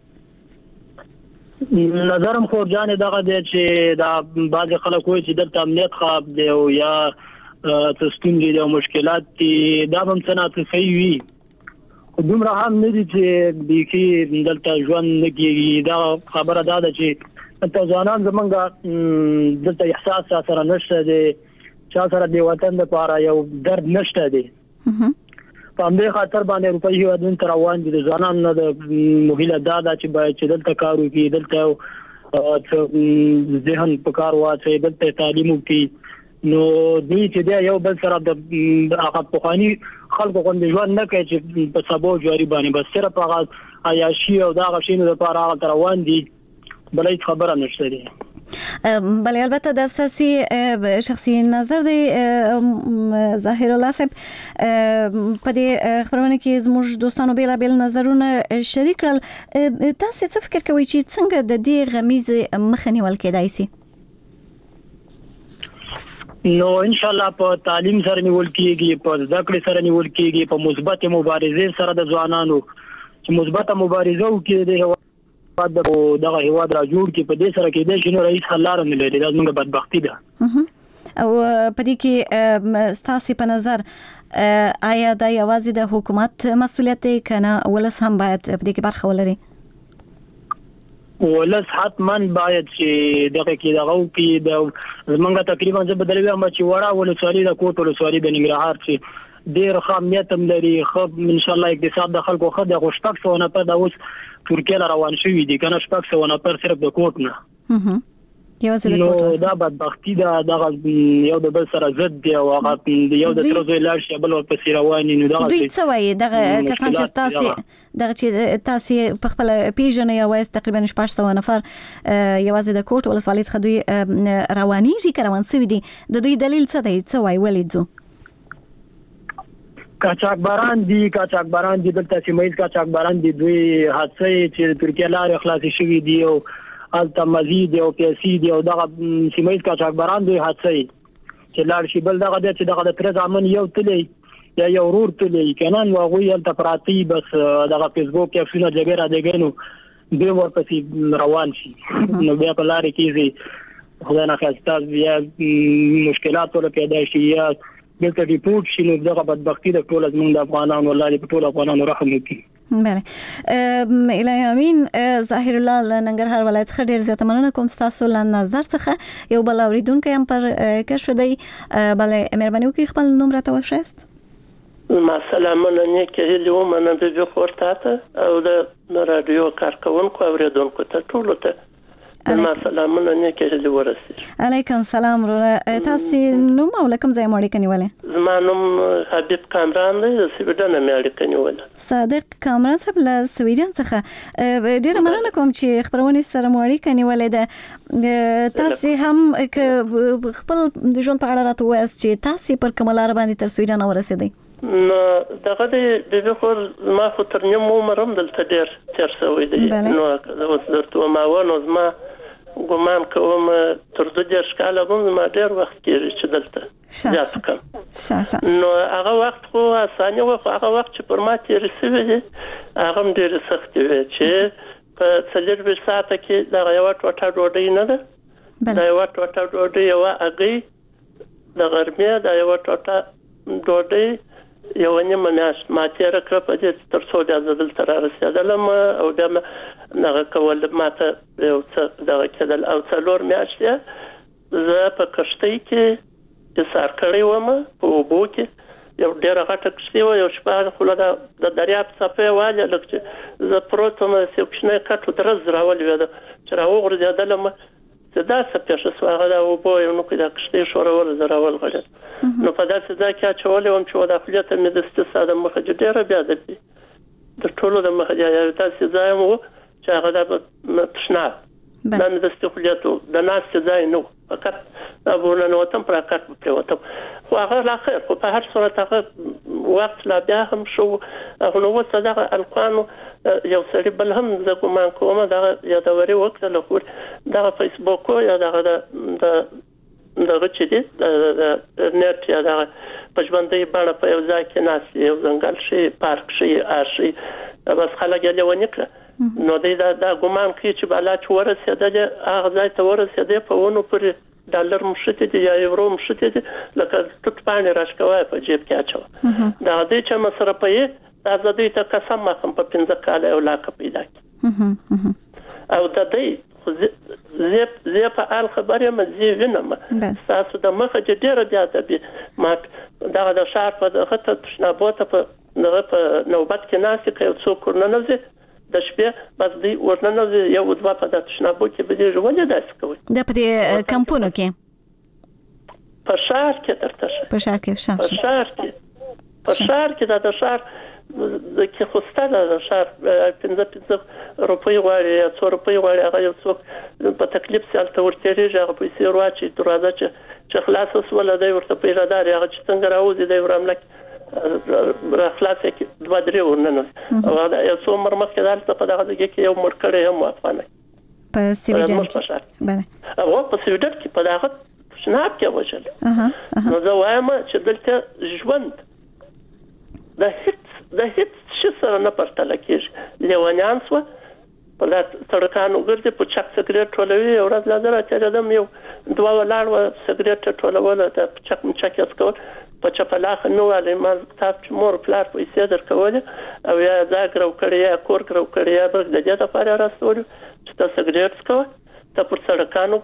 نظرم خورجان دغه دی چې دا بعض خلک وایي چې دلته امنیت خراب دی او یا ستونزې دي او مشکلات دي دا هم څه نه صحیح وي دومره هم نه دي چې بیخي دلته ژوند نه کېږي دا خبره دا ده چې دلته ځوانان زمونږ دلته احساس سره نشته دی چا سره د وطن لپاره یو درد نشته دی په همدې خاطر باندې اروپایي هیوادونو ته روان دي د ځوانانو د مهیله دا ده چې باید چې دلته کار وکړي دلته ذهن په کار واچي دلته تعلیم کوي نو دوی چې دا یو بل سره د هغه پخوانی خلکو غونډې ژوند نه کوي چې په سبو جاری باندې بس صرف هغه عیاشي او دا غشینو لپاره هغه روان دي بلې خبره نشته دي. بله البته د اساسي شخصي نظر دی ظاهر الله صاحب په دې خبرونه کې زموږ دوستانو بیلابیل نظرونه شریک کړل. تاسو څه فکر کوئ چې څنګه د دې غمیزې مخه نیول کېدای شي؟ نو ان شاء الله په تعلیم سره نیول کېږي، په زده کړې سره نیول کېږي، په مثبت مبارزې سره د ځوانانو چې مثبت مبارزه وکړي د دغه هیواد را جوړ کی په دې سره کې د شنو رئیس حلار نه لري دا زموږ بدبختی ده. او په دې کې ستاسو په نظر آیا دا یوازې د حکومت مسؤلیت دی کنه ولس هم باید په دې کې برخه ولري؟ ولس حتمن باید چې دغه کې دغه کې د زمونږ تقریبا زه بدلوي هم چې وړه ولسوالي د کوټ ولسوالي د ننګرهار چې ډېر خامیت هم لري خو ان شاء الله اقتصاد د خلکو خو د غوښتک سو نه په دا اوس ترکیه روان شوی دي کنه شپږ سو نه پر صرف د کوټ نه یوازې د کوټ دا بدبختی دا دغه یو د بل سره ضد دی او هغه یو د ترزو لاړ شي بل په سیروانی نو دغه دوی څه وایي دغه کسان چې تاسو په خپل پیژنې او تقریبا 400 نفر یوازې د کوټ ولسوالۍ څخه دوی روانيږي کروان سوي دي د دوی دلیل څه دی څه وایي ولې ځو؟ قاچاقبران دي دلته سیمایز قاچاقبران دي دوی حادثه چې ترکیه لارې خلاصې شوې دي او الته مزید او پیسې دي او دغه سیمایز قاچاقبران دوی حادثه چې لار شي بل دغه چې دغه د تر ځامن یو تلې یا یو ورور تلې کنه نو هغه الته پراتی بس دغه فیسبوک کې فونه جګړه دګنو دوی ورپسې روان شي نو بیا په لارې کې خدای نه خاصه بیا مشکلات ور پیدا شي یا دلته ریپورت شي نو دغه بدبختی د ټول زموږ د افغانانو ولادي په ټول افغانانو رحم وکړي. بله الهی امین. ظاهر الله ننګرهار ولایت څخه ډیر زیاته مننه کوم تاسو له نظر څخه یو بل اوریدونکو هم پر کښ دی بله مهرباني وکړئ خپل نوم راته وښایاست. ما سلامونه نیکه هیلې ومنم بېبي خور ته او د راډیو کارکوونکو اوریدونکو ته ټولو ته ما سلامونه نیکه هیلې ورسېږي. علیکم سلام وروره تاسو نوم او له کوم ځایه مو اړیکه نیولې؟ زما نوم حبیب کامران دی د سویډن نه مې اړیکه نیولې. صادق کامران صاحب له سویډن څخه ډیره مننه کوم چې خبرونه سره مو اړیکه نیولې ده. تاسو هم خپل د ژوند په اړه راته وایاست چې تاسو پر کومه لار باندې تر سویډن ورسېدئ؟ نو دغه د خو ما خو تر نیمه عمر هم دلته ډیر تیر شوی دی نو اوس درته ما ونه زما ګمان کوم تر 2 کاله هم ما ډیر وخت کېږي چې دلته زیات کوم نو هغه وخت خو اسانه و خو هغه وخت چې پر ما تیر شوی دی هغه ډیر سخت وي چې په 4 ساعت کې دا یو ټوټه ډوډۍ نه ده دا یو ټوټه ډوډۍ یو هغه د غرمې دا یو ټوټه ډوډۍ یو نیمه میاشت ما تیر کړ په دې تر څو د دلته رسیدلم او بیا هغه کول ماته یو څه دغه کېدل او 4 میاشتې زه په کشتۍ کې سار کړی وم په اوبو کې یو ډېر غټه کشتۍ و یو شپه خو د دریاب څپې واله لکه زه پروت وم یو کوچنی کټ درز راولوېده چې راوغورځېدلم چې دا څه پېښه شوه هغه د اوبو یو نوکۍ د کشتۍ ښورول زه راولغړېدم نو په داسې ځای کې اچولی وم چې داخلي ته مې دستي ستا د مخه چې ډېره بېادبي د ټولو د مخه یو داسې ځای و چې هغه د تشناب دا مې دستي خولې ته د ناستې ځای نه و فقط دا به ورننوتم پر کټ به پرېوتم خو هغه لا خیر خو په هر صورت هغه وخت لا بیا هم شو نو اوس دغه القانو یو سړي بل هم زه ګمان کوم دغه یادوري وکړله خو دغه فیسبوک یا دغه دغه چې دی د نت یا دغه په ژوندۍ بڼه په یو ځای کې ناست یو ځنګل شي پارک شي ار شي بس خلک یې لیونی کړه نو دی دا ګمان کوي چې بالا چې ورسېدل هغه ځای ته ورسېدې په ونو پورې ډالر مشتې دي یا یورو مشتې دي لکه توت پاڼې راښکوی په جیب کې اچوه دا دی چې مسره په دا زه دوی ته قسم مخم په 15 کاله یو لاکه پیدا کړي او د دی زه په حال خبر یم زه وینم تاسو د مخه چې ډیره بېادبي ما دغه د شهر په دغه تشنابو ته په نوبت کې ناستې که یو څوک ورننوځي د شپې بس دی ورننه یو دوه په د تشنابو کې به دې ژوند داسې کوي د په کمپونو کې په شهر کې درته په شهر کې په شهر کې د شهر د کې خوسته د شهر 15 روپۍ غواړي یا 2 روپۍ غواړي هغه یو څوک په تکلیف سره ته ورتېږي هغه پیسې ورواچي دروازه چې خلاص وسوله دی ورته پیژدار هغه چې څنګه راوځي دی وراملک را خلاص کې 2-3 ورننه او دا یو څو مرمخ کې دالته په دغه ځای کې یو مرکړې هم افغانه په سویډن کې بله او په سویډن کې په دغه شناب کې وژل نو زه وایم چې دلته ژوند د هیڅ شي سره نه پرتله کېږي لیونیان سوه په سړکانو ګرځي په چک سګرېټ ټولوي یو ورځ لا زه راچېدم یو دوه ولاړ وه سګرېټ ټولوله د چک مچک یې څکول په چپلاخه نه والی ما کتاب چې مور پلار پیسې درکولې او یا ځای ګرو کړی یا کور ګرو کړی یا برګ د دې دپاره یې راستولي چې ته سګرېټ څکوه ته پر سړکانو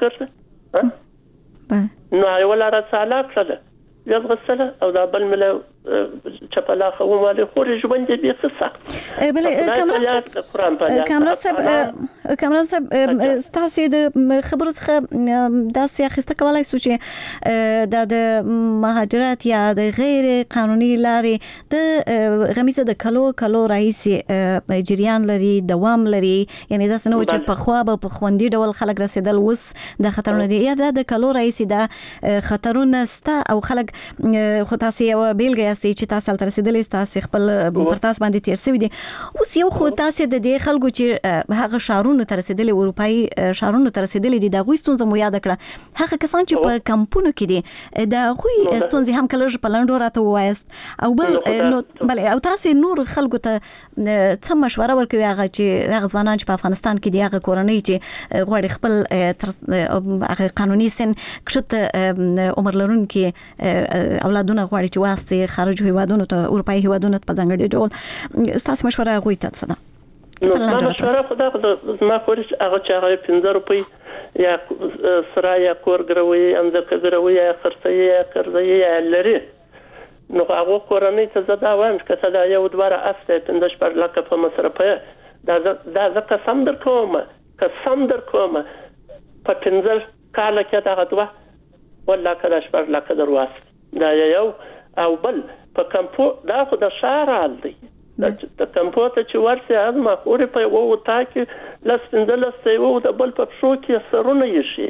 ګرځه نو یوه لاره څاله کړله یاد غسله او دا بل مله چپلاخه ومالي خوري ژوند دې بیخي سخت کامران صاحب ستاسې د خبرو څخه داسې اخیسته کولی شو چې د مهاجرت یا د غیر قانوني لارې د غمیزه د کلو راهیسې جریان لري دوام لري یعنی داسې نه و چې پخوا به په خوندي ډول خلک رسېدل اوس د خطرونه دي یا د کلو راهیسې د خطرونه سته او خلک خو تاسې یوه بیلګه یاستئ چې تاسو هلته رسېدلې تاسې خپل پر تاسو باندې تېر شوي دي اوس یو خو تاسې د دې خلکو چې هغه ښارونو ته رسېدلي اروپایي ښارونو ته رسېدلي دي د هغوی ستونزه مو یاده کړه هغه کسان چې په کمپونو کې دي د هغوی ستونزې هم که لږ په لنډو راته ووایاست او بل او تاسې نور خلکو ته څه مشوره ورکوي هغه ځوانان چې په افغانستان کې دي هغه کورنۍ چې غواړي خپل هغه قانوني سن کښته عمر لرونکي اولادونه غواړي چې واسطې خارج هیوادونو ته اروپایي هیوادونو ته په ځانګړي ډول ستاسو مشوره هغوی ته څه ده؟ نو زما مشوره خو دا زما خوري هغه چې هغه 15 روپۍ یا سره یا کور ګروي اندکه ګروي یا خرڅوي یا قرضوي یا لري نو هغه کورنۍ ته زه دا وایم چې که دا یو دواره استه 15 لکه په مصرفه دا زه قسم در کوم په 15 کاله کې دغه دوه والله که دا 10 لکه در واست دا یو او بل په کمپو دا خو د ښار حال دی د کمپو ته چې ورسې از مخورې په یوه وطا کې لس 15 ته یوه د بل په پښو کې سرونه ایښي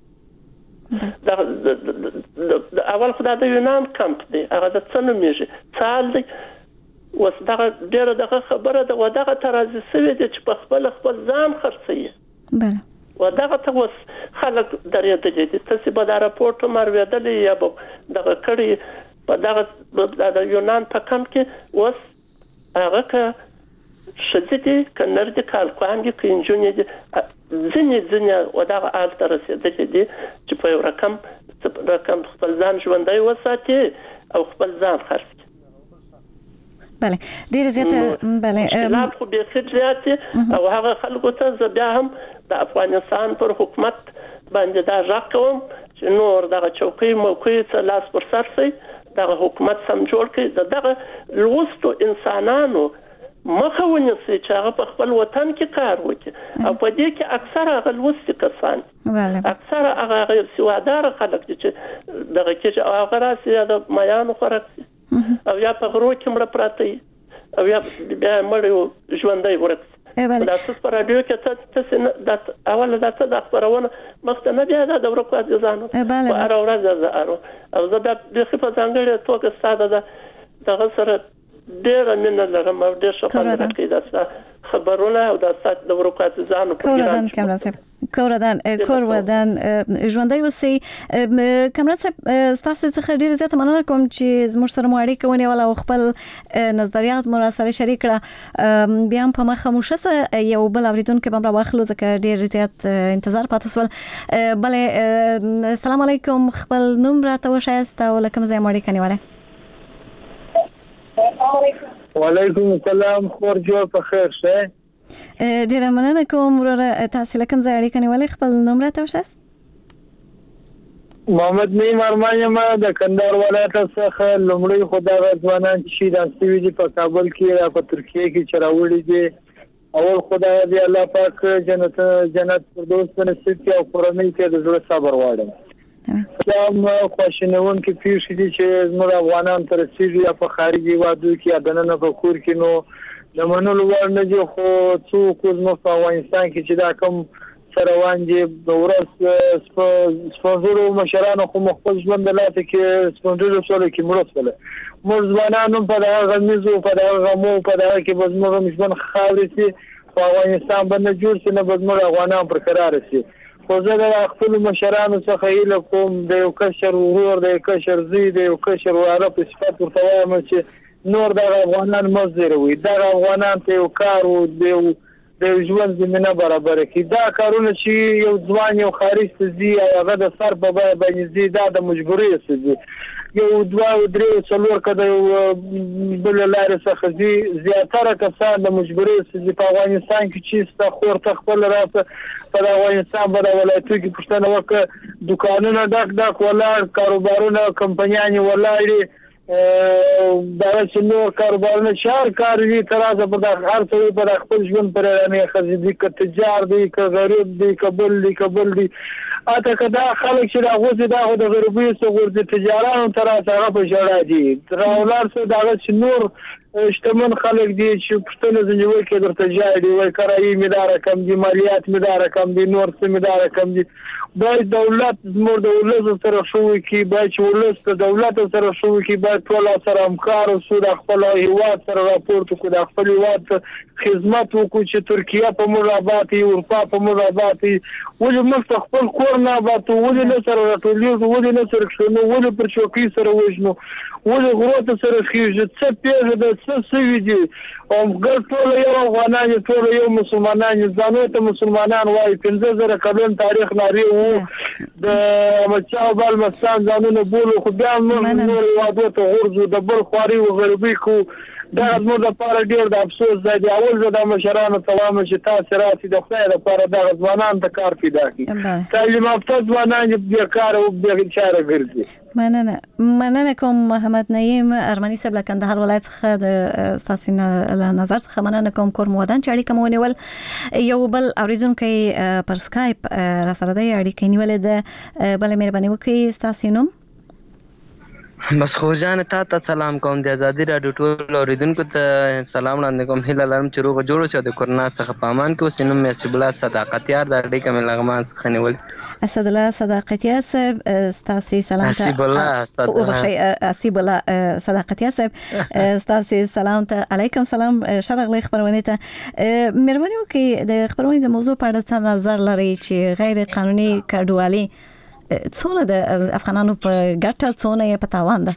اول خو دا د یونان کمپ دی هغه د څه نومېږي څه حال دی اوس دغه ډېره دغه خبره ده و دغه ته راضي شوي دي چې په خپل ځان خرڅوي و دغه ته اوس خلک درېدلي دي تاسې به دا راپورټ هم اورېدلی یا به دغه کړي په دغه د یونان په کمپ کې اوس هغه که ښځې دي که نر دي که هلکان دي که نجونې دي ځینې و دغه حال ته رسېدلي دي چې په یو رقم خپل ځان ژوندی وساتي او خپل ځان خرڅ کړي بله ډیره زیاته بله مشکلات خو بیخي زیات دي او هغه خلکو ته زه بیا هم د افغانستان پر حکومت باندې دا غږ کوم چې نور دغه چوکۍ موقعي څه لاس پر سر شي دغه حکومت سم جوړ کړي دغه لوستو انسانانو مخه ونیسي چې هغه په خپل وطن کې کار وکړي او په دې کې اکثره هغه لوستي کسان اکثره هغه غیر سواداره خلک دي چې دغه کې هغه راسي یا د مایانو خوراک او یا په غرو کې مړه پراته او یا بیا مړ ژوندی ورک دا څه په راډیو کې تاسو اوله دا څه د خبرونه مخته نه بیا د ورکو عزیزانو په هر ورځ او زه د په ځانګړي توګه ستاسو دغه سره ډېر مینه لرم او ډېر شکر درکوي دا خبرونه او د ستاسو د ورکو عزیزانو کامران ژوندی اوسئ کامران صاحب ستاسو څخه ډېره زیاته مننه کوم چې زموږ سره مو اړیکه ونیوله او خپل نظریات مو راسره شریک کړه بیا هم په مخه مو ښه یو بل اورېدونکی به هم راواخلو ځکه ډېر زیات انتظار پاتې شول بلې السلام علیکم خپل نوم راته وښایاست او له کوم ځایه مو اړیکه نیولې وعلیکم السلام خور جوړ په خیر شه ډیره مننه کوم وروره تاسو له کوم ځای اړیکه نیولې خپل نوم راته وښایاست محمد نعیم ارمان یم د کندهار ولایت څخه لومړی خو دا ځوانان چې دا سوي دي په کابل کې یا په ترکیه کې چې راوړي دي اول خدای دې الله پاک جنت فردوس نصیب کړي او کورنۍ ته د زړه صبر غواړم. سلام خوشنون کې پیښې دي چې زموږ افغانان تر سیږي په خارجي وادو کې دننه په کور کې نو د منلو وړ نه دي، خو څوک زموږ په افغانستان کې چې دا کوم سروان دي د ورځ سپونسرو مشرانو خو خپل ژوند دلته کې سپونسرو سره کې مرسته موږ ځوانانو په دغه غمیزو په دغه غمو په دغه کې به زموږ ژوند خاورې سي په افغانستان باندې جوړ شي نه به زموږ افغانان پر قرار شي. خو زه د خپل مشرانو څخه هیله کوم د یو کشر ورور د یو کشر زوی د یو کشر واره په صفت ورته وایم چې نور دغه افغانان مه زیروي، دغه افغانان ته یو کار و د ژوند زمینه برابر کړي. دا کارونه چې یو ځوان یو خارج ته ځي او هغه د سر په بیه باندې ځي دا د مجبورۍ څه ځي، یو دوه درې څلور کده یو بل لارې څخه ځي، زیاتره کسان د مجبورۍ څه ځي. په افغانستان کې چې ستا خور ته خپل راسه په افغانستان په ولایتو کې پوښتنه وکړه دکانونه ډک ولاړ، کاروبارونه کمپنیانې ولاړې، دا چې نور کاروبارونه شهر کار دي ترازه په هر څه په خپل ژوند پر نه خزي دي، که تجار دي که غریب دي که بل دي اته کدا خلک چې راغوځي دا د غریبۍ څخه د تجارانو ترازه هغه په جوړا دي راولار څه دا چې نور شتمن خلک دي چې پښتون ځنیوي کې درته جای دی وای کرایي مدار کم دي، مالیات مدار کم دي، نور څه مدار کم دي. باید دولت زموږ د ولس سره شوي کې باید چې ولس د دولت سره شوي کې باید ټول سره همکار اوسو، د خپل هیواد سره راپورټ وکړو، د خپل هیواد خدمت وکړو چې ترکیه په موږ آباد وي، اروپا په موږ آباد وي. ولې موږ خپل کور نه آباد ولې نه سره راټولیږو، ولې نه سره کښېنو، ولې پر چوکۍ سره وژنو، ولې غرو ته سره خېږو، څه پیښه ده څه سوي دي. او ګر ټول یو افغانان ټول یو مسلمانان ځانو ته مسلمانان وایي. 15,000 کلن تاریخ لري وو د مچاو بل مستان ځانونه بولو، خو بیا موږ نور وادو ته ورځو د بل خواري او غربي کو. دا زموږ لپاره ډېر د افسوس دی. اول زه د مشرانو ته وایم چې تاسو راسي د خدای لپاره د ځوانان ته کار پیدا کړئ. تعلیم یافته ځوانان بیکار او بیچاره ګرځي. مننه کوم محمد نعیم ارمنی صاحب له کندهار ولایت څخه د تاسو نظر څخه مننه کوم کور مودان چې اړیکه مو ونیول. یو بل اوریدونکو پر سکایپ را سره د اړیکې نیولې ده، بل مهرباني وکړئ تاسو نوم. بس خورجان ته سلام کوم، د ازادي رادیو ټول اوریدونکو ته سلام وړاندې کوم. هیله لرم چې روغ جوړ شو د کرونا څخه په امان کې اوسئ. نوم مې اسیب الله صداقتیار د اړیکې مې لغمان څخه نیول. اسد الله صداقتیار صاحب تاسو سلام ته اسیب الله صداقتیار صاحب تاسو سلام ته علیکم سلام شرغلی خبرونه ته مهرباني وکړئ د خبرونه د موضوع په اړه نظر لري چې غیر قانوني کډوالي څونه د افغانانو په ګټه څونه یې په تاوان ده؟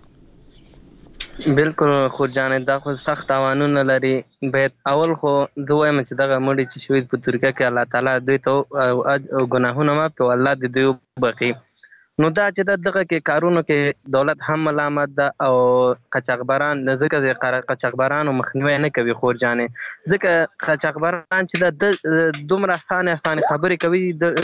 بالکل خورجان دا خو سخت تاوانونه لري. باید اول خو دویم چې دغه مړي چې شوی په ترکیه کې الله تعالی دوی ته ګناهونه معاف کړي، الله دې دوی وبخي. نو دا چې دغه کې کارونو کې دولت هم ملامت ده او قاچاقبران ځکه قاچاقبرانو مخنیوي نه کوي خورجانې، ځکه قاچاقبران چې د دومره اسانه خبرې کوي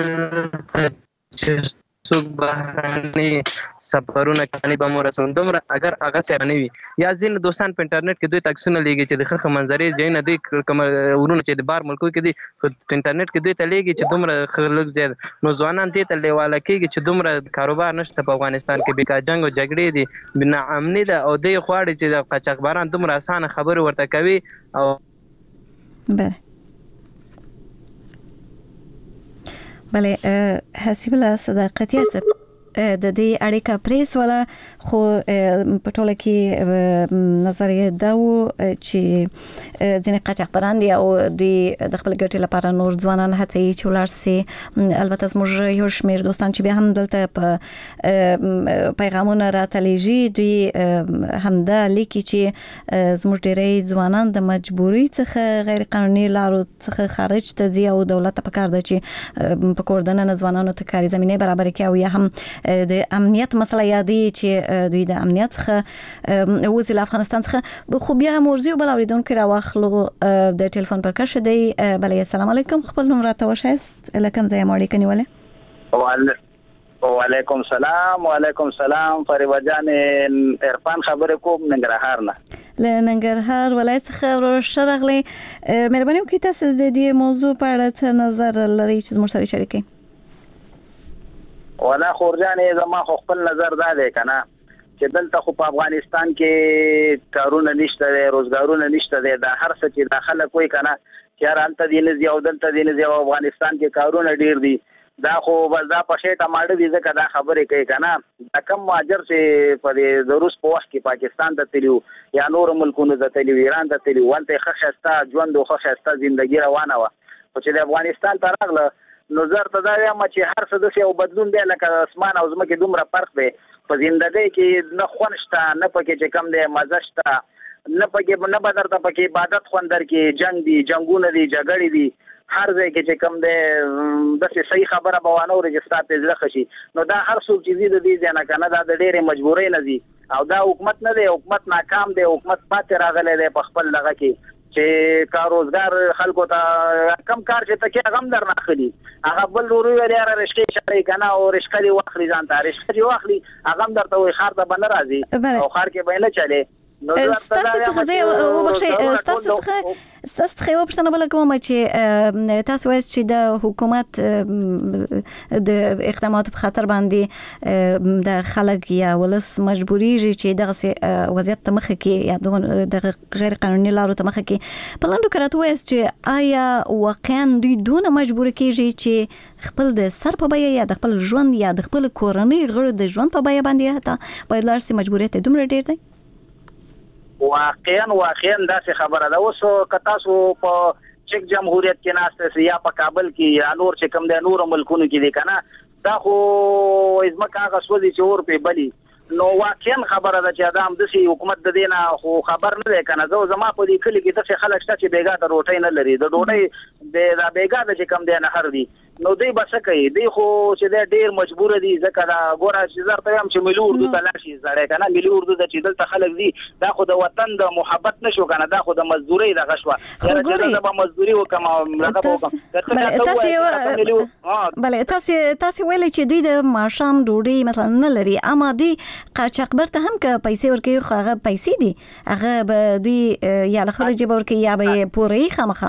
چې څوک بهرني سفرونه کسانی به مو رسون دومره اگر هغه څه نه وي یا ځین دوستان په انټرنیټ کې دوی تکسونه لګي چې د خخ منظرې ځای نه دوی کوم ورونه چې د بار ملکو کې دي په انټرنیټ کې دوی ته لګي چې دومره خلک زیات نو ځوانان دې ته لیواله کېږي چې دومره کاروبار نشته په افغانستان کې، بیکار جنگ او جګړې دي، بنا امني ده او دوی خواړي چې د قاچاقبران دومره اسانه خبره ورته کوي. او بله حسیب الله صداقتیار صاحب د دې اړیکه پریس ولا خو په ټوله کې نظر یې دا و چې ځینې قاچاقبران دي او دوی د خپل ګټې لپاره نور ځوانان هڅوي چې ولاړ سي. البته زموږ یو شمېر دوستان چې بیا هم دلته په پیغامونه راتلېږي دوی همدا لیکي چې زموږ ډېری ځوانان د مجبورۍ څخه غیر قانوني لارو څخه خارج ته ځي او دولت ته پکار ده چې په کور دننه ځوانانو ته کاري زمینه برابر کړي او یا هم د امنیت مسله یادي چې دوی د امنیت څخه وزیر افغانستان څخه خو بیا مرزي بل اوریدونکو راوخلو د ټلیفون پر کښ دی. بله السلام علیکم، خپل نوم راته وښایست لکم ځای ماړي کنيوله. وعلیکم سلام فریبا جان عرفان خبره کوم ننګرهار نه. له ننګرهار ولایت څخه ورور شرغلی مهرباني وکړئ تاسو د دې موضوع په اړه څه نظر لرئ چې زموږ سره شریک کړئ. ولا خورجانې زما خو خپل نظر دا دی کنه چې دلته خو په افغانستان کې کارونه نشته دی، روزګارونه نشته دی، دا هر څه چې د خلک وایي کنه چې هر هلته دی نه ځي او دلته دی نه ځي او افغانستان کې کارونه ډیر دي، دا خو بس دا په شیټه ماډه دي ځکه دا خبرې کوي کنه. دا کم مهاجر چې په دې د روس په وخت کې پاکستان ته تللي یا نورو ملکونو ته تللي، ایران ته تللي، هلته یې ښه ښایسته ژوند او ښه ښایسته زندګي روانه وه، خو چې د افغانستان ته راغله نو زه ورته دا وایم چې هر څه داسې یو بدلون دی لکه اسمان او ځمکې دومره فرق دی په زندګۍ کې، نه خوند شته، نه پکې چې کم دی مزه شته، نه پکې نه به درته پکې عبادت خوند درکې، جنګ دي، جنګونه دي، جګړې دي، هر ځای کې چې کم دی داسې صحیح خبره به وانه اورې چې ستا پرې زړه ښه شي. نو دا هر څوک چې ځي د دې ځای نه که نه دا د ډېرې مجبورۍ نه ځي او دا حکومت نه دی، حکومت ناکام دی، حکومت پاتې راغلی دی په خپل دغه کې چې کار روزګار خلکو ته کم کار چې تکې هغه هم در نه اخلي، هغه بل ورو ویل یاره رشقې شړی که نه او رشقه دې واخلي ځان ته، رشقه دې واخلي هغه هم درته وایي ښار ته به نه راځي او ښار کې به یې نه چلې. ستاسو څخه زه وبخښئ ستاسو څخه یوه پوښتنه بله کوم چې تاسو وایاست چې د حکومت د اقداماتو په خاطر باندې د خلک یا ولس مجبوریږي چې دغسې وضعیت ته مخه کړي یا دغه غیر قانوني لارو ته مخه کړي. په لنډو کې راته وایاست چې آیا واقعا دوی دونه مجبور کېږي چې خپل د سر په بیه یا د خپل ژوند یا د خپل کورنۍ غړو د ژوند په بیه باندې حتی باید لاړ شي، مجبوریت یې دومره ډېر دی؟ واقعا داسې خبره ده. اوس که تاسو په چک جمهوریت کې ناست یا په کابل کې یا نور چې کوم دی نورو ملکونو کې دی که نه، دا خو ځمکه هغه سوځي چې اور پرې بلي. نو واقعا خبره ده چې دا همداسې حکومت د دې نه خو خبر نه دی که نه. زما په دې کلي کې داسې خلک شته چې بېګا ته روټۍ نه لري، د ډوډۍ دا بېګا ده چې کوم دی نهر دي، نو دوی به څه کوي؟ دوی خو چې دی ډېر مجبوره دي ځکه دا ګوره چې زه ورته وایم چې ملي اردو ته لاړ شي سړی که نه، ملي اردو ته چې دلته خلک دي دا خو د وطن د محبت نه شو که نه، دا خو د مزدورۍ دغه شوه، یاره چې زه به مزدوري وکړم او دغه به وکړم. بله تاسې ویلې چې دوی د ماښام ډوډۍ مثلا نه لري، اما دوی قاچاقبر ته هم که پیسې ورکوي خو هغه پیسې دي، هغه به دوی یا له خپله جیبه ورکوي یا به یې پوروي خامخا.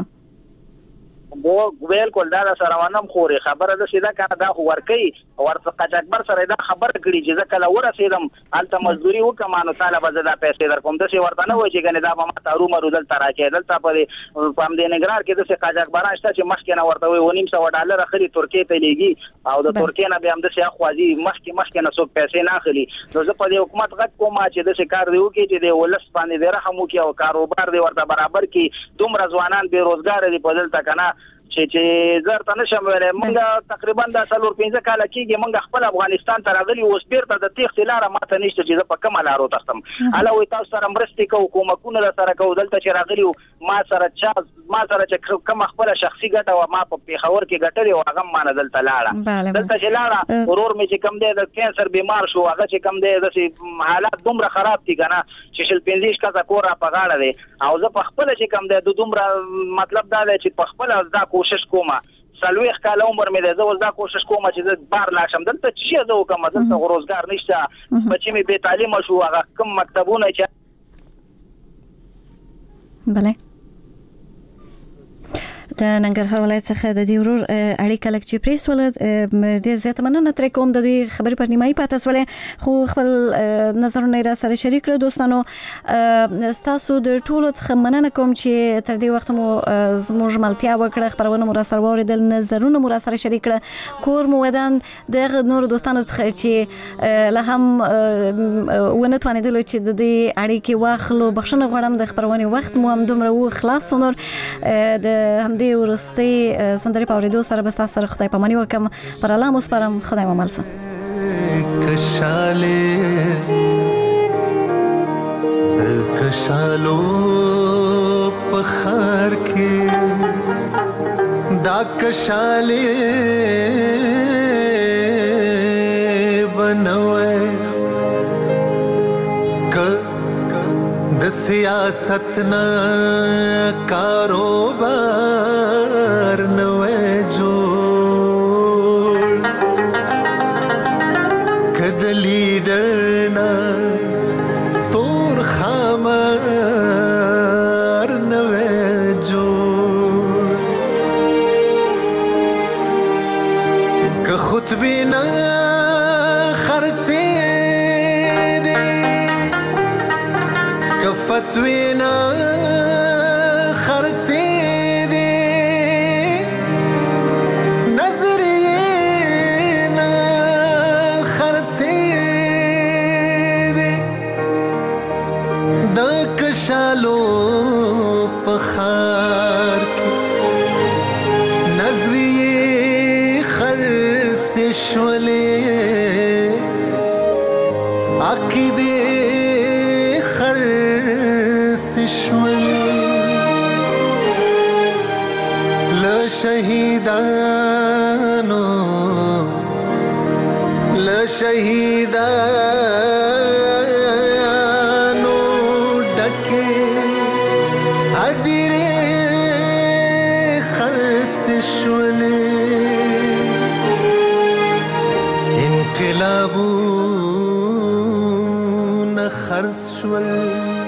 بالکل دا سره ونم خوري خبره ده سیده کنه، دا خو ورکی ورته قاچاقبر سره دا خبره کړي چې ځکه لا ورسېدم هلته مزدوري وکم نو تعالی به زه دا پیسې درکوم، داسې ورته نه وایي چې ګنې دا به ما ته هرومرو دلته راکړې. دلته په همدې ننګرهار کې داسې قاچاقبران شته چې مخکې نه ورته وایي 900 ډالر اخلي ترکیې ته لیږي او د ترکیې نه بیا همداسې اخوا ځي، مخکې نه څوک پیسې نه اخلي. نو زه په دې حکومت غږ کوم چې داسې کار دی وکړي چې د ولس باندې د رحم وکړي او کاروبار دی ورته برابر کړي. دومره ځوانان بې روزګاره دي په دلته که نه چې زه ورته نشم ویلی. مونږ تقریبا دا 4-5 کاله کېږي مونږ خپل افغانستان ته راغلي، اوس بیرته د تېښتې لاره ماته نشته چې زه په کومه لار وتښتم. هله وایي تاسو سره مرستې کوو، کومکونه در سره کوو، دلته چې راغلي وو ما سره چې کومه خپله شخصي ګټه وه ما په پېښور کې ګټلې وه هغه هم مانه دلته لاړه. دلته چې لاړه ورور مې چې کوم دی د کینسر بیمار شو، هغه چې کوم دی داسې حالات دومره خراب دي که نه چې 25 کسه کور را په غاړه دی او زه په خپله چې کوم دی د دومره مطلب دا دی چې په خپله دا کوشش کومه 40 کاله عمر مې دی، زه اوس دا کوشش کوم چې زه بار لاړ شم. دلته څه شی زه وکړم؟ دلته خو روزګار نشته، بچي مې بې تعلیمه شو، هغه کوم مکتبونه چې بله د ننګرهار ولایت څخه د دې ورور اړیکه لږ چې پرېښوله، ډېر زیاته مننه ترې کوم د دوی خبرې پر نیمایي پاته شولې، خو خپل نظرونه یې را سره شریک کړل. دوستانو ستاسو د ټولو څخه مننه کوم چې تر دې وخته مو زموږ ملتیا وکړه، خپرونه مو را سره واورېدل، نظرونه مو را سره شریک کړه، کور مو ودان. دغه نورو دوستانو څخه چې لا هم ونه توانېدلو چې د دې اړیکې واخلو بخښنه غواړم. د خپرونې وخت مو همدومره و خلاص نور د همدې ورستۍ سندرې په اورېدو سره به ستاسو سره خدای پاماني وکړم. پر الله مو سپارم، خدای مو مل شه. کشالو په خار کې دا کشالې بنوي د سیاست نه کاروبار نوې جوړ کد لیډر نه تور خامه فتوینا خرڅې دي نظریې نه خرڅې دي د کشالو په خار کې نظریې خرڅې شولې عقیدې شهیدانو ډکه ادیره خرڅ شولې انقلابونه خرڅ شول